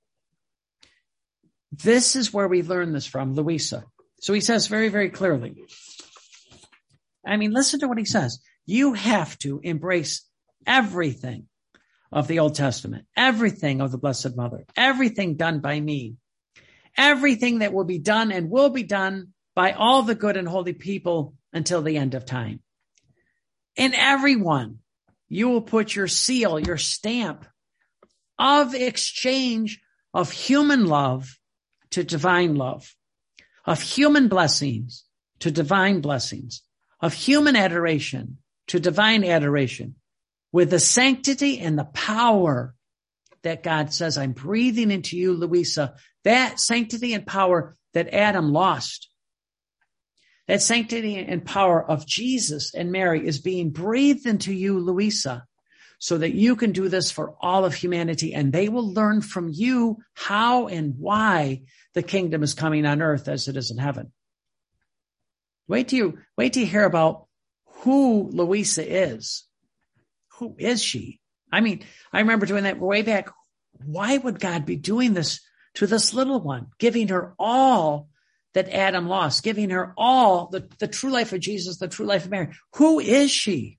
This is where we learn this from, Louisa. So he says very, very clearly. I mean, listen to what he says. You have to embrace everything of the Old Testament, everything of the Blessed Mother, everything done by me, everything that will be done and will be done by all the good and holy people until the end of time. In everyone, you will put your seal, your stamp of exchange of human love to divine love, of human blessings to divine blessings, of human adoration to divine adoration, with the sanctity and the power that God says, I'm breathing into you, Louisa, that sanctity and power that Adam lost. That sanctity and power of Jesus and Mary is being breathed into you, Louisa, so that you can do this for all of humanity, and they will learn from you how and why the kingdom is coming on earth as it is in heaven. Wait till you, wait till you hear about who Louisa is. Who is she? I mean, I remember doing that way back. Why would God be doing this to this little one, giving her all that Adam lost, giving her all the, the true life of Jesus, the true life of Mary? Who is she?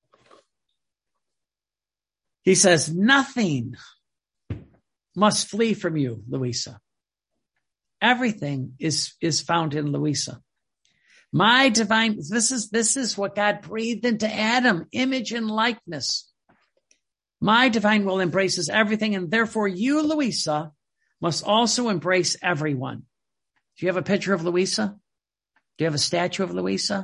He says, nothing must flee from you, Louisa. Everything is, is found in Louisa. My divine, this is, this is what God breathed into Adam, image and likeness. My divine will embraces everything, and therefore you, Louisa, must also embrace everyone. Do you have a picture of Louisa? Do you have a statue of Louisa?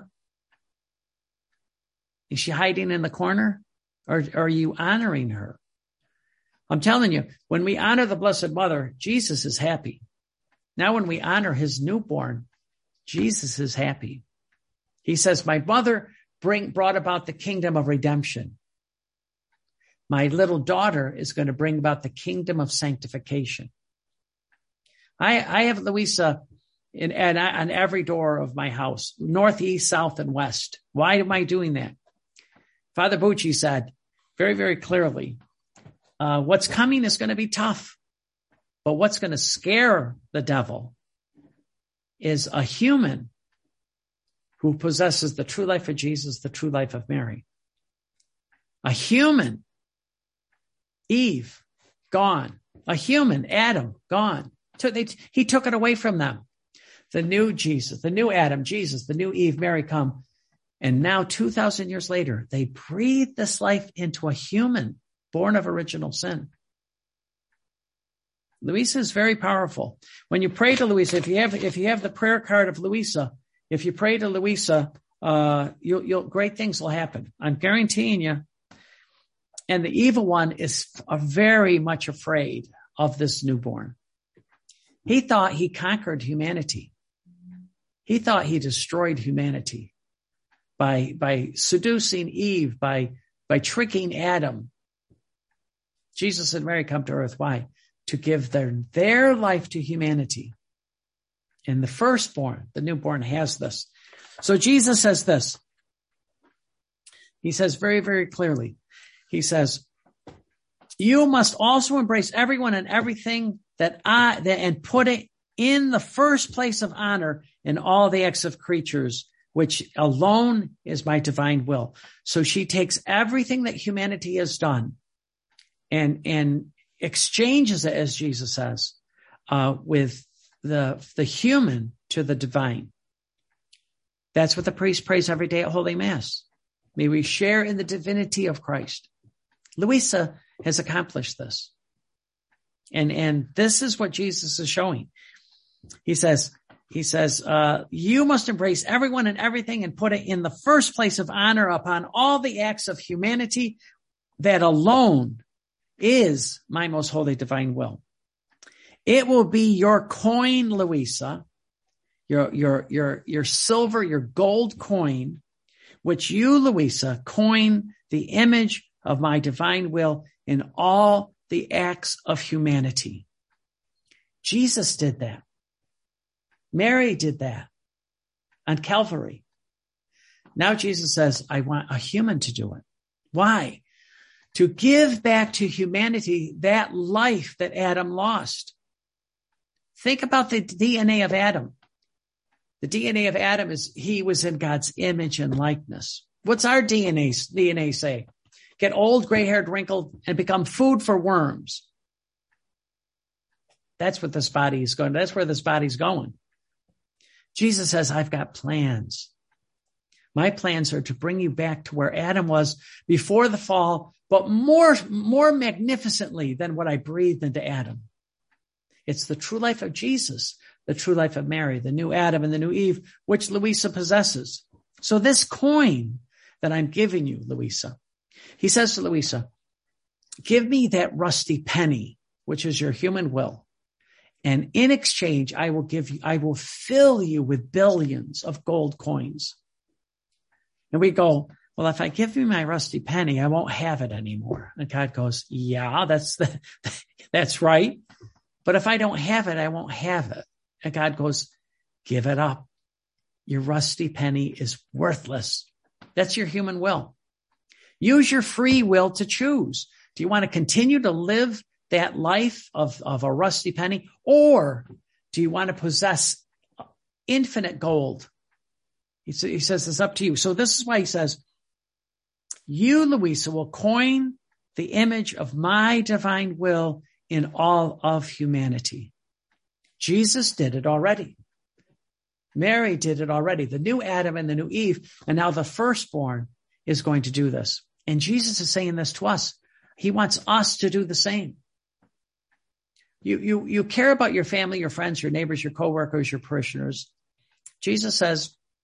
Is she hiding in the corner? Or, or are you honoring her? I'm telling you, when we honor the Blessed Mother, Jesus is happy. Now when we honor his newborn, Jesus is happy. He says, my mother bring, brought about the kingdom of redemption. My little daughter is going to bring about the kingdom of sanctification. I, I have Louisa in, in, on every door of my house, north, east, south, and west. Why am I doing that? Father Bucci said very, very clearly, uh, what's coming is going to be tough, but what's going to scare the devil is a human who possesses the true life of Jesus, the true life of Mary. A human, Eve, gone. A human, Adam, gone. So they, he took it away from them. The new Jesus, the new Adam, Jesus, the new Eve, Mary come. And now two thousand years later, they breathe this life into a human born of original sin. Louisa is very powerful. When you pray to Louisa, if you have, if you have the prayer card of Louisa, if you pray to Louisa, uh, you'll, you'll, great things will happen. I'm guaranteeing you. And the evil one is very much afraid of this newborn. He thought he conquered humanity. He thought he destroyed humanity by, by seducing Eve, by, by tricking Adam. Jesus and Mary come to earth. Why? To give their, their life to humanity. And the firstborn, the newborn, has this. So Jesus says this. He says very, very clearly, he says, you must also embrace everyone and everything that I, that, and put it in the first place of honor in all the acts of creatures, which alone is my divine will. So she takes everything that humanity has done and, and exchanges it, as Jesus says, uh, with the, the human to the divine. That's what the priest prays every day at Holy Mass. May we share in the divinity of Christ. Louisa has accomplished this. And, and this is what Jesus is showing. He says, he says, uh, you must embrace everyone and everything and put it in the first place of honor upon all the acts of humanity that alone is my most holy divine will. It will be your coin, Louisa, your, your, your, your silver, your gold coin, which you, Louisa, coin the image of my divine will in all the acts of humanity. Jesus did that. Mary did that on Calvary. Now Jesus says, I want a human to do it. Why? To give back to humanity that life that Adam lost. Think about the D N A of Adam. The D N A of Adam is he was in God's image and likeness. What's our D N A, D N A say? Get old, gray-haired, wrinkled, and become food for worms. That's what this body is going. That's where this body's going. Jesus says, I've got plans. My plans are to bring you back to where Adam was before the fall, but more, more magnificently than what I breathed into Adam. It's the true life of Jesus, the true life of Mary, the new Adam and the new Eve, which Louisa possesses. So this coin that I'm giving you, Louisa, he says to Louisa, give me that rusty penny, which is your human will. And in exchange, I will give you, I will fill you with billions of gold coins. And we go, well, if I give you my rusty penny, I won't have it anymore. And God goes, yeah, that's the, that's right. But if I don't have it, I won't have it. And God goes, give it up. Your rusty penny is worthless. That's your human will. Use your free will to choose. Do you want to continue to live that life of, of a rusty penny? Or do you want to possess infinite gold? He, he says it's up to you. So this is why he says, you, Louisa, will coin the image of my divine will in all of humanity. Jesus did it already. Mary did it already. The new Adam and the new Eve, and now the firstborn is going to do this. And Jesus is saying this to us. He wants us to do the same. You, you, you care about your family, your friends, your neighbors, your coworkers, your parishioners. Jesus says,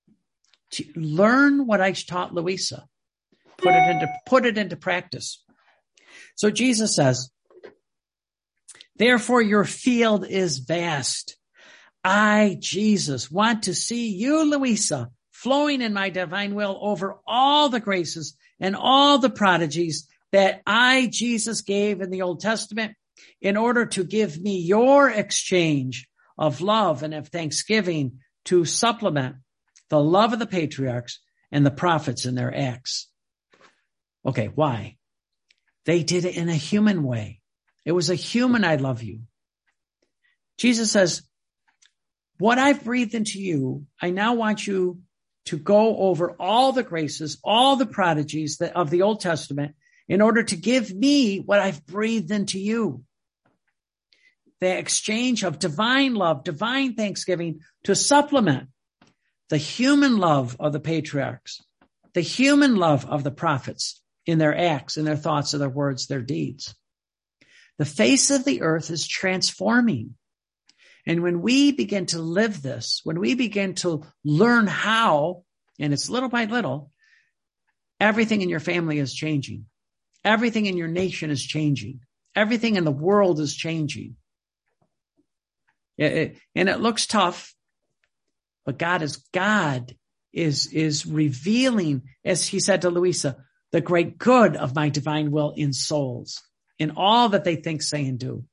to learn what I taught Louisa. Put it into, put it into practice. So Jesus says, therefore your field is vast. I, Jesus, want to see you, Louisa, flowing in my divine will over all the graces and all the prodigies that I, Jesus, gave in the Old Testament in order to give me your exchange of love and of thanksgiving to supplement the love of the patriarchs and the prophets in their acts. Okay, why? They did it in a human way. It was a human I love you. Jesus says, what I've breathed into you, I now want you to go over all the graces, all the prodigies that, of the Old Testament in order to give me what I've breathed into you. The exchange of divine love, divine thanksgiving to supplement the human love of the patriarchs, the human love of the prophets in their acts, in their thoughts, in their words, their deeds. The face of the earth is transforming. And when we begin to live this, when we begin to learn how, and it's little by little, everything in your family is changing. Everything in your nation is changing. Everything in the world is changing. It, it, and it looks tough, but God is, God is, is revealing, as he said to Louisa, the great good of my divine will in souls, in all that they think, say, and do.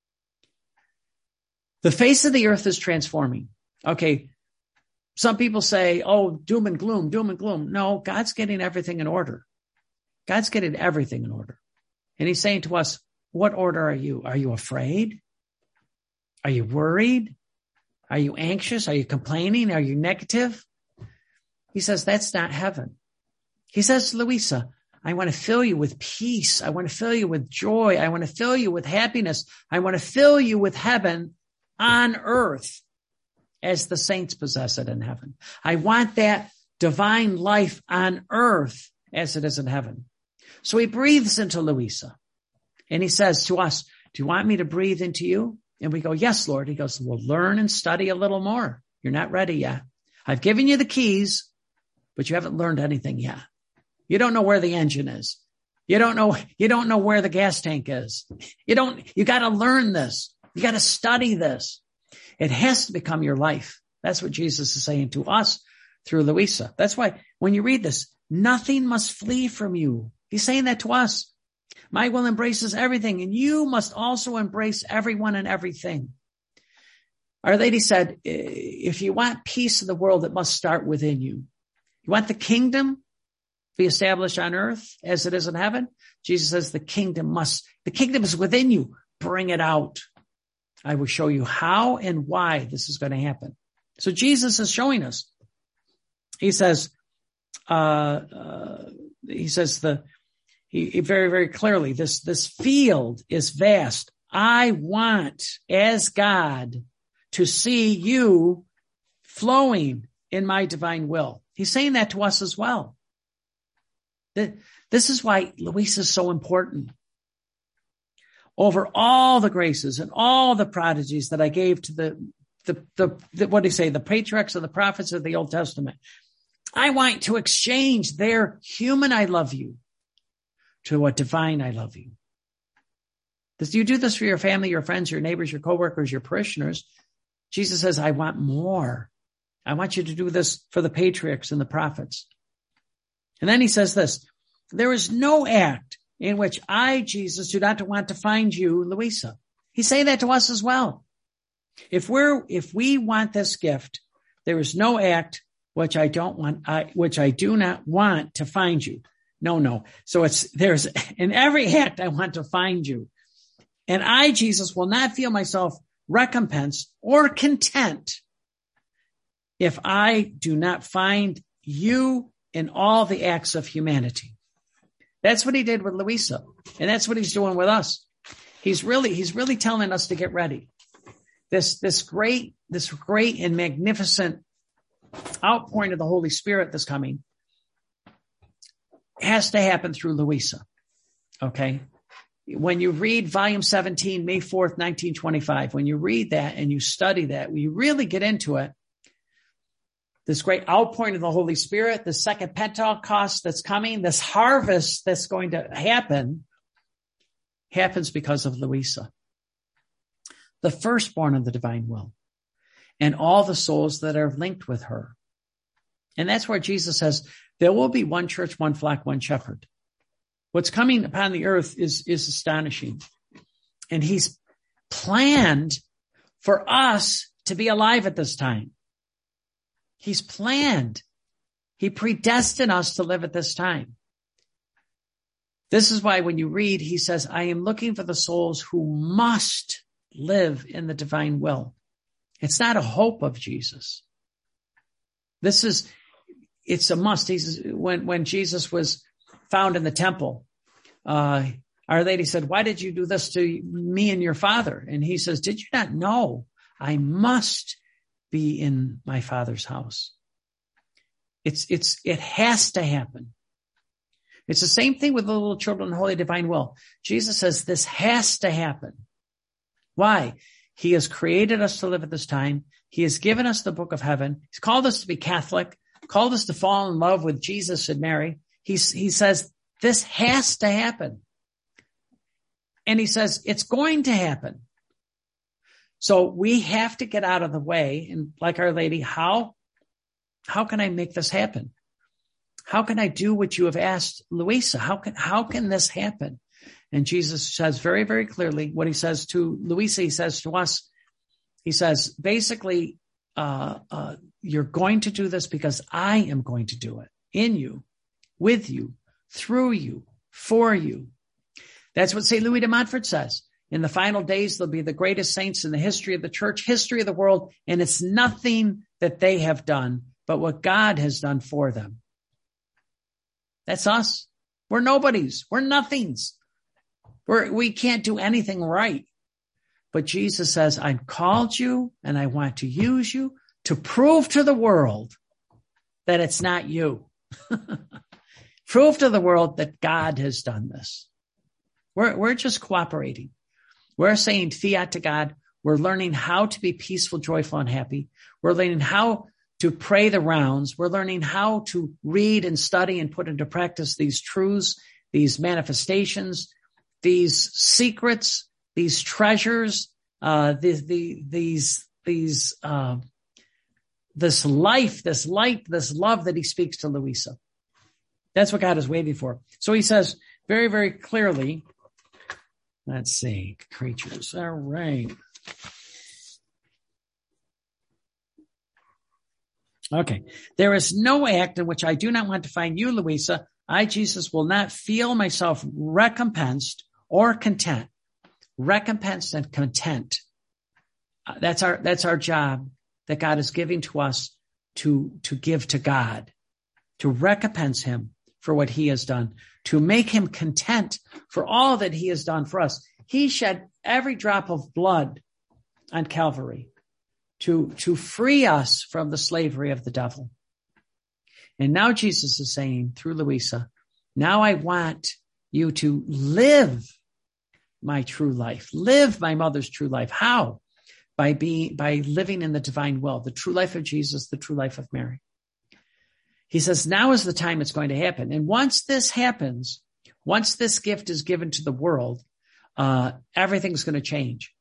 The face of the earth is transforming. Okay. Some people say, oh, doom and gloom, doom and gloom. No, God's getting everything in order. God's getting everything in order. And he's saying to us, what order are you? Are you afraid? Are you worried? Are you anxious? Are you complaining? Are you negative? He says, that's not heaven. He says to Louisa, I want to fill you with peace. I want to fill you with joy. I want to fill you with happiness. I want to fill you with heaven on earth as the saints possess it in heaven. I want that divine life on earth as it is in heaven. So he breathes into Louisa and he says to us, do you want me to breathe into you? And we go, yes, Lord. He goes, well, learn and study a little more. You're not ready yet. I've given you the keys, but you haven't learned anything yet. You don't know where the engine is. You don't know, you don't know where the gas tank is. You don't, you got to learn this. You got to study this. It has to become your life. That's what Jesus is saying to us through Louisa. That's why when you read this, nothing must flee from you. He's saying that to us. My will embraces everything, and you must also embrace everyone and everything. Our Lady said, if you want peace in the world, it must start within you. You want the kingdom to be established on earth as it is in heaven? Jesus says the kingdom must, the kingdom is within you. Bring it out. I will show you how and why this is going to happen. So Jesus is showing us. He says, uh, uh, he says the, he, he very, very clearly, this, this field is vast. I want, as God, to see you flowing in my divine will. He's saying that to us as well. This is why Louisa is so important. Over all the graces and all the prodigies that I gave to the, the, the, the what do you say, the patriarchs and the prophets of the Old Testament, I want to exchange their human I love you to a divine I love you. Do you do this for your family, your friends, your neighbors, your coworkers, your parishioners? Jesus says, I want more. I want you to do this for the patriarchs and the prophets. And then he says this, there is no act in which I, Jesus, do not want to find you, Louisa. He's saying that to us as well. If we're, if we want this gift, there is no act which I don't want, I, which I do not want to find you. No, no. So it's, there's, in every act I want to find you. And I, Jesus, will not feel myself recompensed or content if I do not find you in all the acts of humanity. That's what he did with Louisa. And that's what he's doing with us. He's really, he's really telling us to get ready. This, this great, this great and magnificent outpouring of the Holy Spirit that's coming has to happen through Louisa. Okay. When you read volume seventeen, May fourth, nineteen twenty-five, when you read that and you study that, when you really get into it, this great outpouring of the Holy Spirit, the second Pentecost that's coming, this harvest that's going to happen, happens because of Louisa, the firstborn of the divine will, and all the souls that are linked with her. And that's where Jesus says, there will be one church, one flock, one shepherd. What's coming upon the earth is, is astonishing. And he's planned for us to be alive at this time. He's planned. He predestined us to live at this time. This is why when you read, he says, I am looking for the souls who must live in the divine will. It's not a hope of Jesus. This is, it's a must. He says, when, when Jesus was found in the temple, uh, Our Lady said, why did you do this to me and your father? And he says, did you not know I must be in my Father's house? It's, it's, it has to happen. It's the same thing with the little children in the holy divine will. Jesus says this has to happen. Why? He has created us to live at this time. He has given us the book of heaven. He's called us to be Catholic, called us to fall in love with Jesus and Mary. He's, he says this has to happen. And he says it's going to happen. So we have to get out of the way. And like Our Lady, how, how can I make this happen? How can I do what you have asked, Louisa? How can, how can this happen? And Jesus says very, very clearly what he says to Louisa, he says to us, he says, basically, uh, uh, you're going to do this because I am going to do it in you, with you, through you, for you. That's what Saint Louis de Montfort says. In the final days, they'll be the greatest saints in the history of the church, history of the world. And it's nothing that they have done, but what God has done for them. That's us. We're nobodies. We're nothings. We're, we can't do anything right. But Jesus says, I've called you and I want to use you to prove to the world that it's not you. Prove to the world that God has done this. We're, we're just cooperating. We're saying fiat to God. We're learning how to be peaceful, joyful, and happy. We're learning how to pray the rounds. We're learning how to read and study and put into practice these truths, these manifestations, these secrets, these treasures, uh, the, the, these, these, uh, this life, this light, this love that he speaks to Louisa. That's what God is waiting for. So he says very, very clearly, let's see, creatures. All right. Okay. There is no act in which I do not want to find you, Louisa. I, Jesus, will not feel myself recompensed or content. Recompensed and content. Uh, that's our, that's our job that God is giving to us to, to give to God, to recompense him for what he has done, to make him content for all that he has done for us. He shed every drop of blood on Calvary to, to free us from the slavery of the devil. And now Jesus is saying through Louisa, now I want you to live my true life, live my mother's true life. How? By being, by living in the divine will, the true life of Jesus, the true life of Mary. He says, now is the time it's going to happen. And once this happens, once this gift is given to the world, uh, everything's going to change.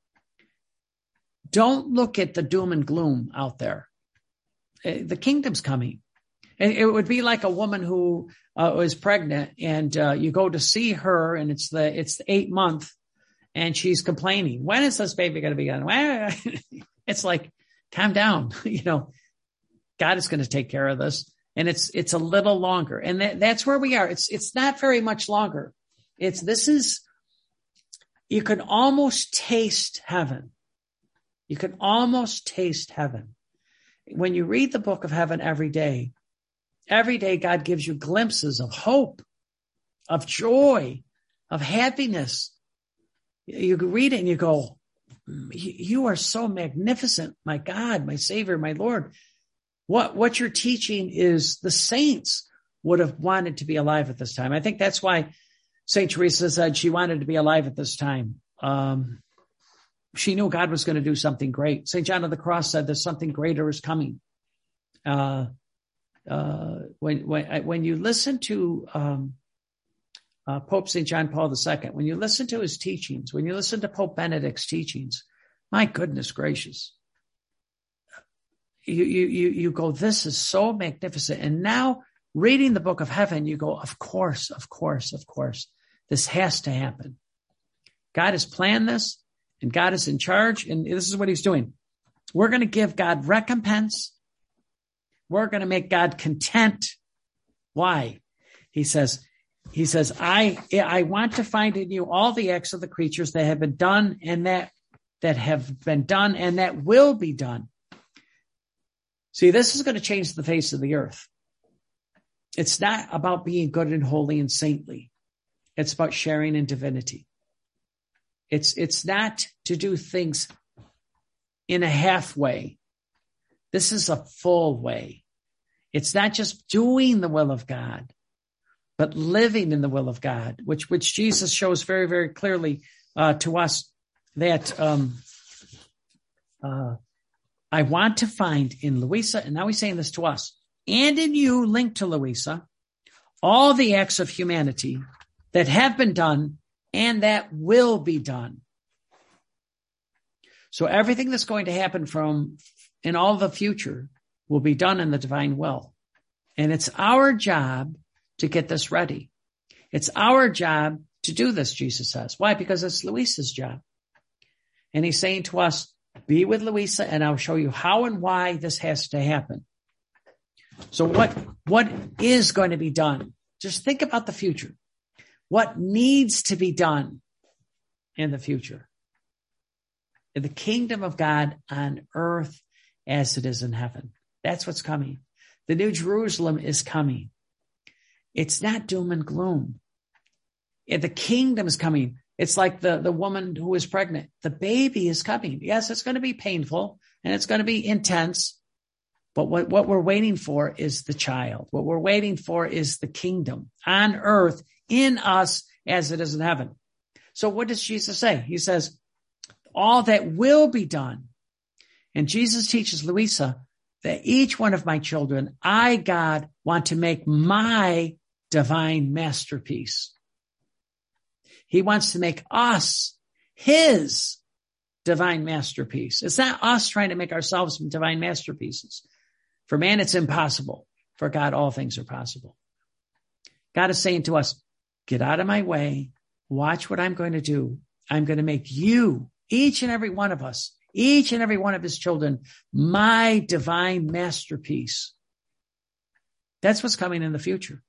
Don't look at the doom and gloom out there. The kingdom's coming. It would be like a woman who uh, is pregnant and uh, you go to see her and it's the, it's the eight month and she's complaining. When is this baby going to be done? It's like, calm down. You know, God is going to take care of this. And it's, it's a little longer. And that, that's where we are. It's, it's not very much longer. It's, this is, you can almost taste heaven. You can almost taste heaven. When you read the book of heaven every day, every day God gives you glimpses of hope, of joy, of happiness. You read it and you go, you are so magnificent, my God, my Savior, my Lord. What, what you're teaching is the saints would have wanted to be alive at this time. I think that's why Saint Teresa said she wanted to be alive at this time. Um, she knew God was going to do something great. Saint John of the Cross said there's something greater is coming. Uh, uh, when, when, when you listen to, um, uh, Pope Saint John Paul the Second, when you listen to his teachings, when you listen to Pope Benedict's teachings, my goodness gracious, you, you, you, you go, this is so magnificent. And now reading the Book of Heaven, you go, of course, of course, of course, this has to happen. God has planned this and God is in charge. And this is what he's doing. We're going to give God recompense. We're going to make God content. Why? He says, he says, I, I want to find in you all the acts of the creatures that have been done and that, that have been done and that will be done. See, this is going to change the face of the earth. It's not about being good and holy and saintly. It's about sharing in divinity. It's, it's not to do things in a halfway. This is a full way. It's not just doing the will of God, but living in the will of God, which, which Jesus shows very, very clearly, uh, to us that, um, uh, I want to find in Louisa, and now he's saying this to us, and in you, linked to Louisa, all the acts of humanity that have been done and that will be done. So everything that's going to happen from in all the future will be done in the divine will. And it's our job to get this ready. It's our job to do this, Jesus says. Why? Because it's Louisa's job. And he's saying to us, be with Louisa and I'll show you how and why this has to happen. So what, what is going to be done? Just think about the future. What needs to be done in the future? In the kingdom of God on earth as it is in heaven. That's what's coming. The New Jerusalem is coming. It's not doom and gloom. The kingdom is coming. It's like the, the woman who is pregnant. The baby is coming. Yes, it's going to be painful and it's going to be intense. But what, what we're waiting for is the child. What we're waiting for is the kingdom on earth in us as it is in heaven. So what does Jesus say? He says, all that will be done. And Jesus teaches Louisa that each one of my children, I, God, want to make my divine masterpiece. He wants to make us his divine masterpiece. It's not us trying to make ourselves divine masterpieces. For man, it's impossible. For God, all things are possible. God is saying to us, get out of my way. Watch what I'm going to do. I'm going to make you, each and every one of us, each and every one of his children, my divine masterpiece. That's what's coming in the future.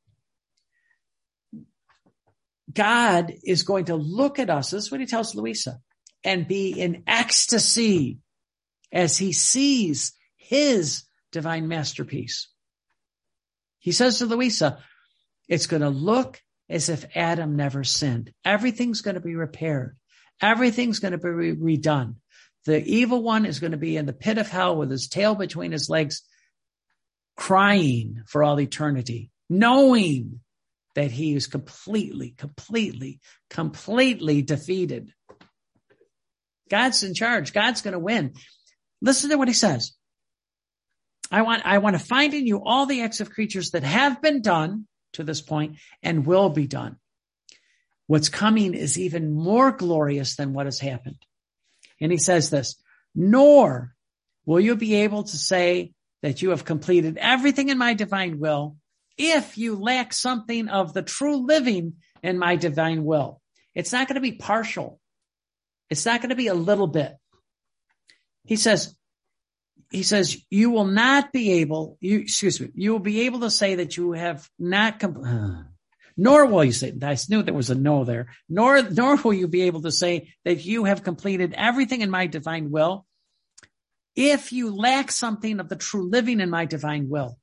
God is going to look at us, this is what he tells Louisa, and be in ecstasy as he sees his divine masterpiece. He says to Louisa, it's going to look as if Adam never sinned. Everything's going to be repaired. Everything's going to be re- redone. The evil one is going to be in the pit of hell with his tail between his legs, crying for all eternity, knowing that he is completely, completely, completely defeated. God's in charge. God's going to win. Listen to what he says. I want, I want to find in you all the acts of creatures that have been done to this point and will be done. What's coming is even more glorious than what has happened. And he says this, nor will you be able to say that you have completed everything in my divine will if you lack something of the true living in my divine will. It's not going to be partial. It's not going to be a little bit. He says, he says, you will not be able, you, excuse me, you will be able to say that you have not, com- uh, nor will you say, I knew there was a no there, nor, nor will you be able to say that you have completed everything in my divine will if you lack something of the true living in my divine will.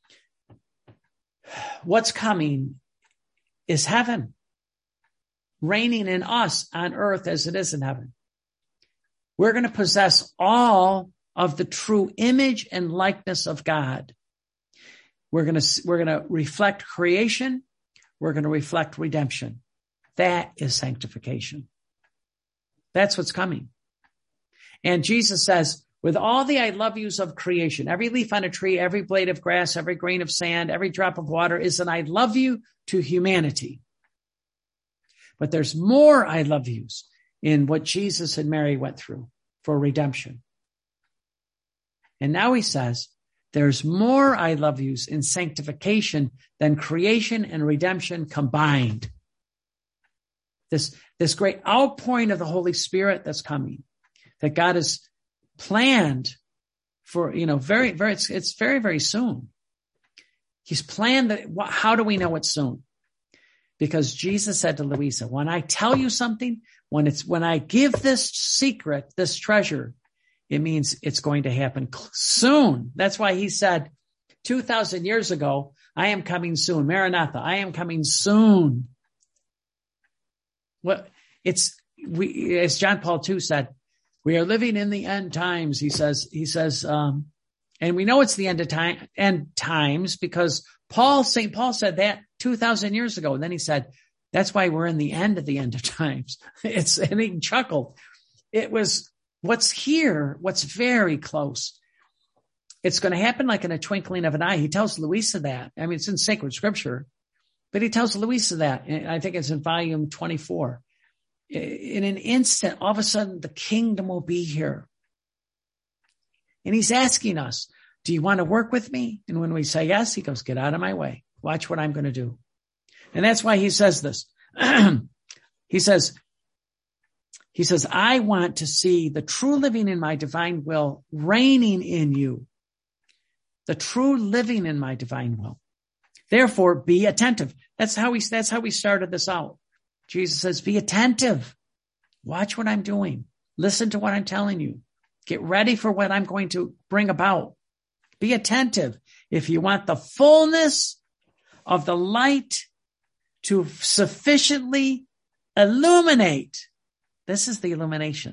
What's coming is heaven, reigning in us on earth as it is in heaven. We're going to possess all of the true image and likeness of God. We're going to, we're going to reflect creation. We're going to reflect redemption. That is sanctification. That's what's coming. And Jesus says, with all the I love yous of creation. Every leaf on a tree, every blade of grass, every grain of sand, every drop of water is an I love you to humanity. But there's more I love yous in what Jesus and Mary went through for redemption. And now he says, there's more I love yous in sanctification than creation and redemption combined. This, this great outpouring of the Holy Spirit that's coming, that God has planned for, you know, very, very, it's, it's very, very soon. He's planned that. How do we know it's soon? Because Jesus said to Louisa, when I tell you something, when it's, when I give this secret, this treasure, it means it's going to happen soon. That's why he said two thousand years ago, I am coming soon. Maranatha, I am coming soon. Well, it's, we, as John Paul the Second said, we are living in the end times. He says, he says, um, and we know it's the end of time, end times because Paul, Saint Paul said that two thousand years ago. And then he said, that's why we're in the end of the end of times. It's, and he chuckled. It was what's here, what's very close. It's going to happen like in a twinkling of an eye. He tells Louisa that. I mean, it's in sacred scripture, but he tells Louisa that. And I think it's in volume twenty-four. In an instant, all of a sudden, the kingdom will be here. And he's asking us, do you want to work with me? And when we say yes, he goes, get out of my way. Watch what I'm going to do. And that's why he says this. He says, he says, I want to see the true living in my divine will reigning in you. The true living in my divine will. Therefore, be attentive. That's how we, that's how we started this out. Jesus says, be attentive. Watch what I'm doing. Listen to what I'm telling you. Get ready for what I'm going to bring about. Be attentive. If you want the fullness of the light to sufficiently illuminate, this is the illumination.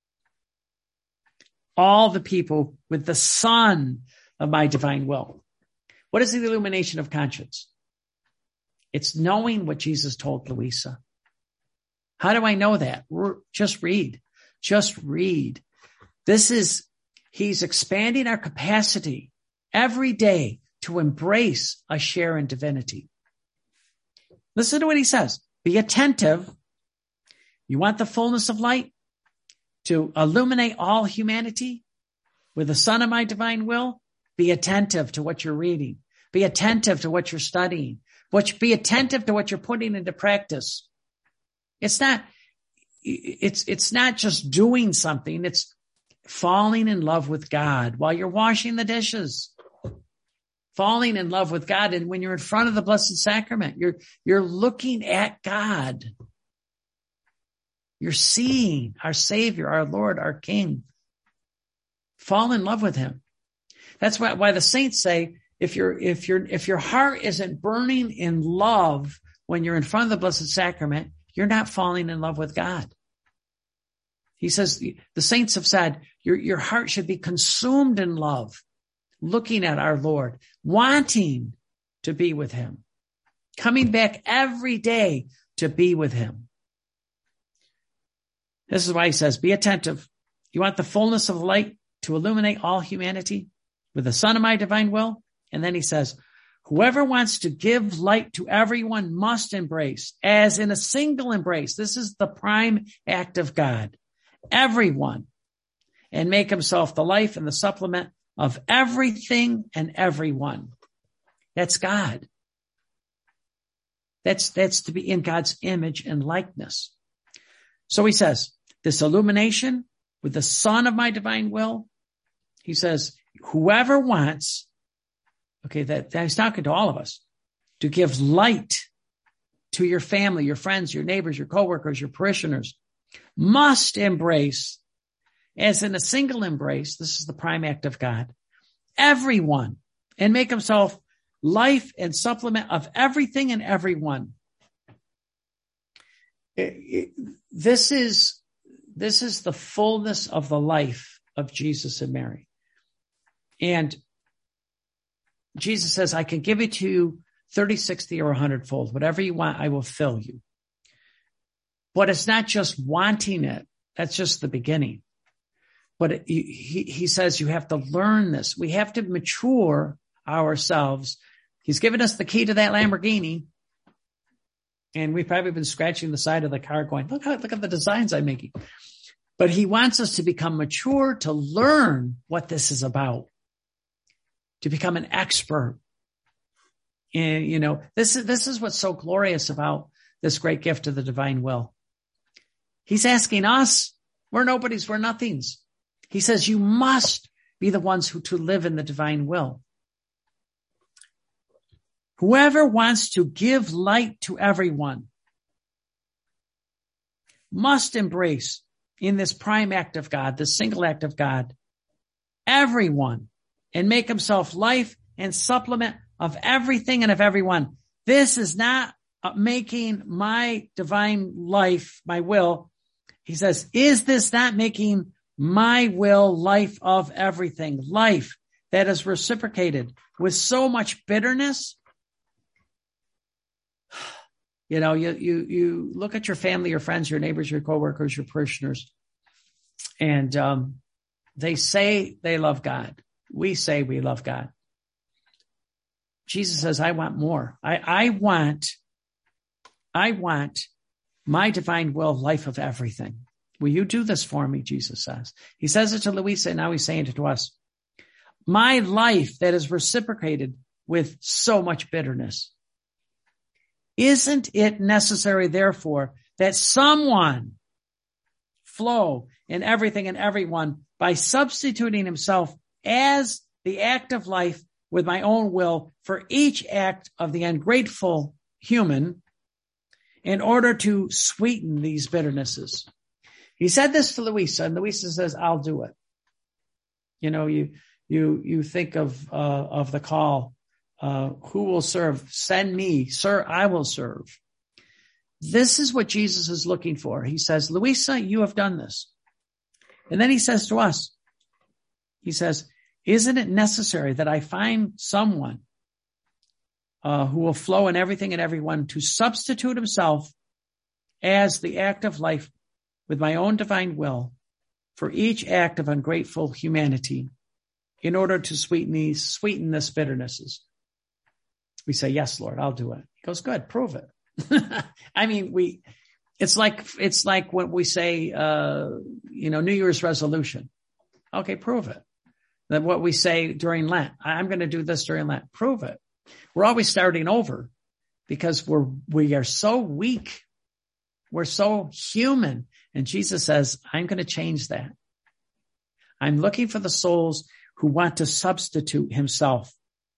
All the people with the sun of my divine will. What is the illumination of conscience? It's knowing what Jesus told Louisa. How do I know that? Just read. Just read. This is, he's expanding our capacity every day to embrace a share in divinity. Listen to what he says. Be attentive. You want the fullness of light to illuminate all humanity with the sun of my divine will? Be attentive to what you're reading. Be attentive to what you're studying. Be attentive to what you're putting into practice. It's not, it's, it's not just doing something. It's falling in love with God while you're washing the dishes. Falling in love with God. And when you're in front of the Blessed Sacrament, you're, you're looking at God. You're seeing our Savior, our Lord, our King. Fall in love with him. That's why, why the saints say, if your, if your, if your heart isn't burning in love when you're in front of the Blessed Sacrament, you're not falling in love with God. He says, the saints have said, your, your heart should be consumed in love, looking at our Lord, wanting to be with him, coming back every day to be with him. This is why he says, be attentive. You want the fullness of light to illuminate all humanity with the sun of my divine will? And then he says, whoever wants to give light to everyone must embrace, as in a single embrace. This is the prime act of God. Everyone, and make himself the life and the supplement of everything and everyone. That's God. That's, that's to be in God's image and likeness. So he says, this illumination with the sun of my divine will, he says, whoever wants, okay, that, that he's talking to all of us, to give light to your family, your friends, your neighbors, your coworkers, your parishioners, must embrace, as in a single embrace, this is the prime act of God, everyone, and make himself life and supplement of everything and everyone. It, it, this is, this is the fullness of the life of Jesus and Mary. And Jesus says, I can give it to you thirty, sixty, or a hundredfold. Whatever you want, I will fill you. But it's not just wanting it. That's just the beginning. But it, he, he says you have to learn this. We have to mature ourselves. He's given us the key to that Lamborghini. And we've probably been scratching the side of the car going, look how, look at the designs I'm making. But he wants us to become mature, to learn what this is about, to become an expert. And, you know, this is, this is what's so glorious about this great gift of the divine will. He's asking us, we're nobodies, we're nothings. He says, you must be the ones who to live in the divine will. Whoever wants to give light to everyone must embrace in this prime act of God, this single act of God, everyone, and make himself life and supplement of everything and of everyone. This is not making my divine life, my will. He says, is this not making my will life of everything? Life that is reciprocated with so much bitterness. You know, you, you, you look at your family, your friends, your neighbors, your coworkers, your parishioners, and, um, they say they love God. We say we love God. Jesus says, I want more. I, I want, I want my divine will, life of everything. Will you do this for me? Jesus says. He says it to Louisa, and now he's saying it to us. My life that is reciprocated with so much bitterness. Isn't it necessary, therefore, that someone flow in everything and everyone by substituting himself as the act of life with my own will for each act of the ungrateful human in order to sweeten these bitternesses? He said this to Louisa, and Louisa says, I'll do it. You know, you, you, you think of, uh, of the call. Uh, who will serve? Send me, sir, I will serve. This is what Jesus is looking for. He says, Louisa, you have done this. And then he says to us, he says, isn't it necessary that I find someone uh, who will flow in everything and everyone to substitute himself as the act of life with my own divine will for each act of ungrateful humanity in order to sweeten these, sweeten this bitternesses? We say, yes, Lord, I'll do it. He goes, good, prove it. I mean, we, it's like, it's like when we say, uh, you know, New Year's resolution. Okay, prove it. Then what we say during Lent, I'm going to do this during Lent. Prove it. We're always starting over because we're, we are so weak. We're so human. And Jesus says, I'm going to change that. I'm looking for the souls who want to substitute himself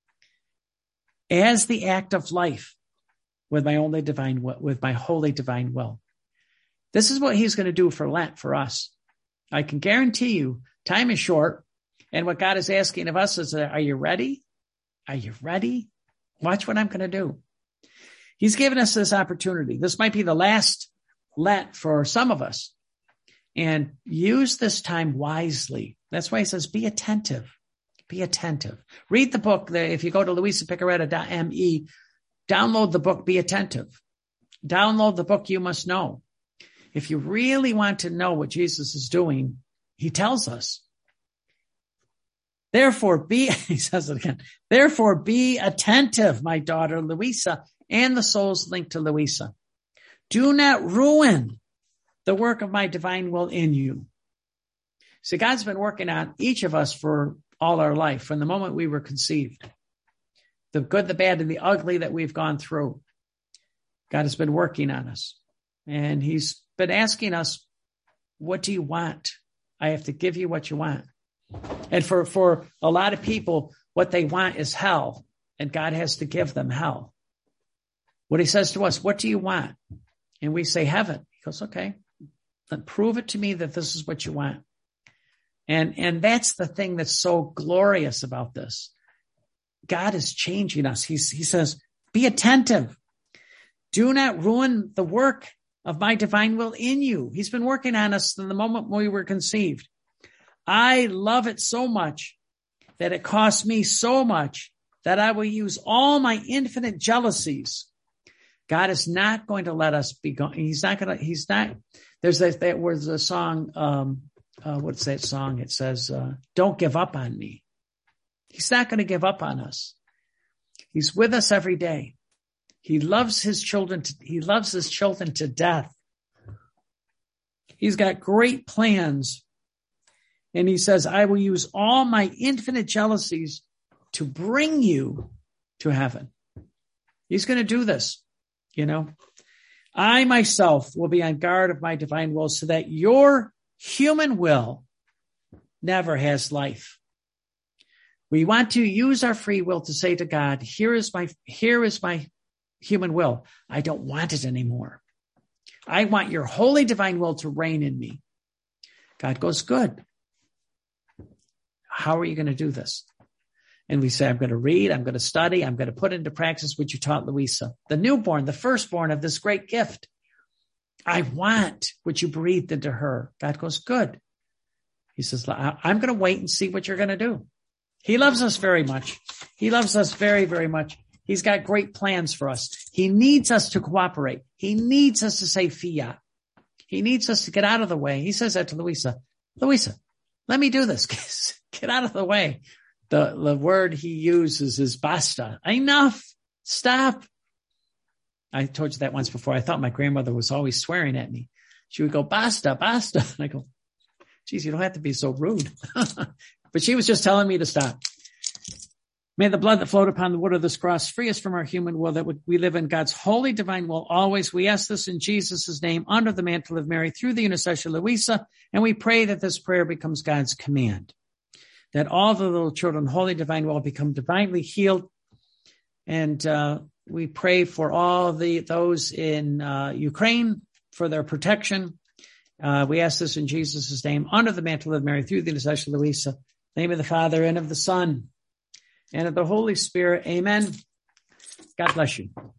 as the act of life with my only divine will, with my holy divine will. This is what he's going to do for Lent for us. I can guarantee you time is short. And what God is asking of us is, are you ready? Are you ready? Watch what I'm going to do. He's given us this opportunity. This might be the last Lent for some of us. And use this time wisely. That's why he says, be attentive. Be attentive. Read the book. If you go to louisa picaretta dot me, download the book, Be Attentive. Download the book, You Must Know. If you really want to know what Jesus is doing, he tells us. Therefore, be, he says it again, therefore be attentive, my daughter Louisa, and the souls linked to Louisa. Do not ruin the work of my divine will in you. See, God's been working on each of us for all our life, from the moment we were conceived. The good, the bad, and the ugly that we've gone through. God has been working on us. And he's been asking us, what do you want? I have to give you what you want. And for, for a lot of people, what they want is hell. And God has to give them hell. What he says to us, what do you want? And we say heaven. He goes, okay, then prove it to me that this is what you want. And, and that's the thing that's so glorious about this. God is changing us. He's, he says, be attentive. Do not ruin the work of my divine will in you. He's been working on us from the moment we were conceived. I love it so much that it costs me so much that I will use all my infinite jealousies. God is not going to let us be going. He's not going to, he's not, there's a, there was a song, um, uh, what's that song? It says, uh, don't give up on me. He's not going to give up on us. He's with us every day. He loves his children. To, he loves his children to death. He's got great plans. And he says, I will use all my infinite jealousies to bring you to heaven. He's going to do this, you know. I myself will be on guard of my divine will so that your human will never has life. We want to use our free will to say to God, here is my, here is my human will. I don't want it anymore. I want your holy divine will to reign in me. God goes, good. How are you going to do this? And we say, I'm going to read, I'm going to study, I'm going to put into practice what you taught Louisa, the newborn, the firstborn of this great gift. I want what you breathed into her. God goes, good. He says, I'm going to wait and see what you're going to do. He loves us very much. He loves us very, very much. He's got great plans for us. He needs us to cooperate. He needs us to say fiat. He needs us to get out of the way. He says that to Louisa. Louisa, let me do this. Get out of the way. The, the word he uses is basta. Enough. Stop. I told you that once before. I thought my grandmother was always swearing at me. She would go, basta, basta. And I go, geez, you don't have to be so rude. But she was just telling me to stop. May the blood that flowed upon the wood of this cross free us from our human will, that we live in God's holy divine will always. We ask this in Jesus' name under the mantle of Mary through the intercession of Louisa. And we pray that this prayer becomes God's command, that all the little children, holy divine will, become divinely healed. And uh, we pray for all the those in uh, Ukraine for their protection. Uh, we ask this in Jesus' name under the mantle of Mary through the intercession of Louisa. In the name of the Father and of the Son and of the Holy Spirit. Amen. God bless you.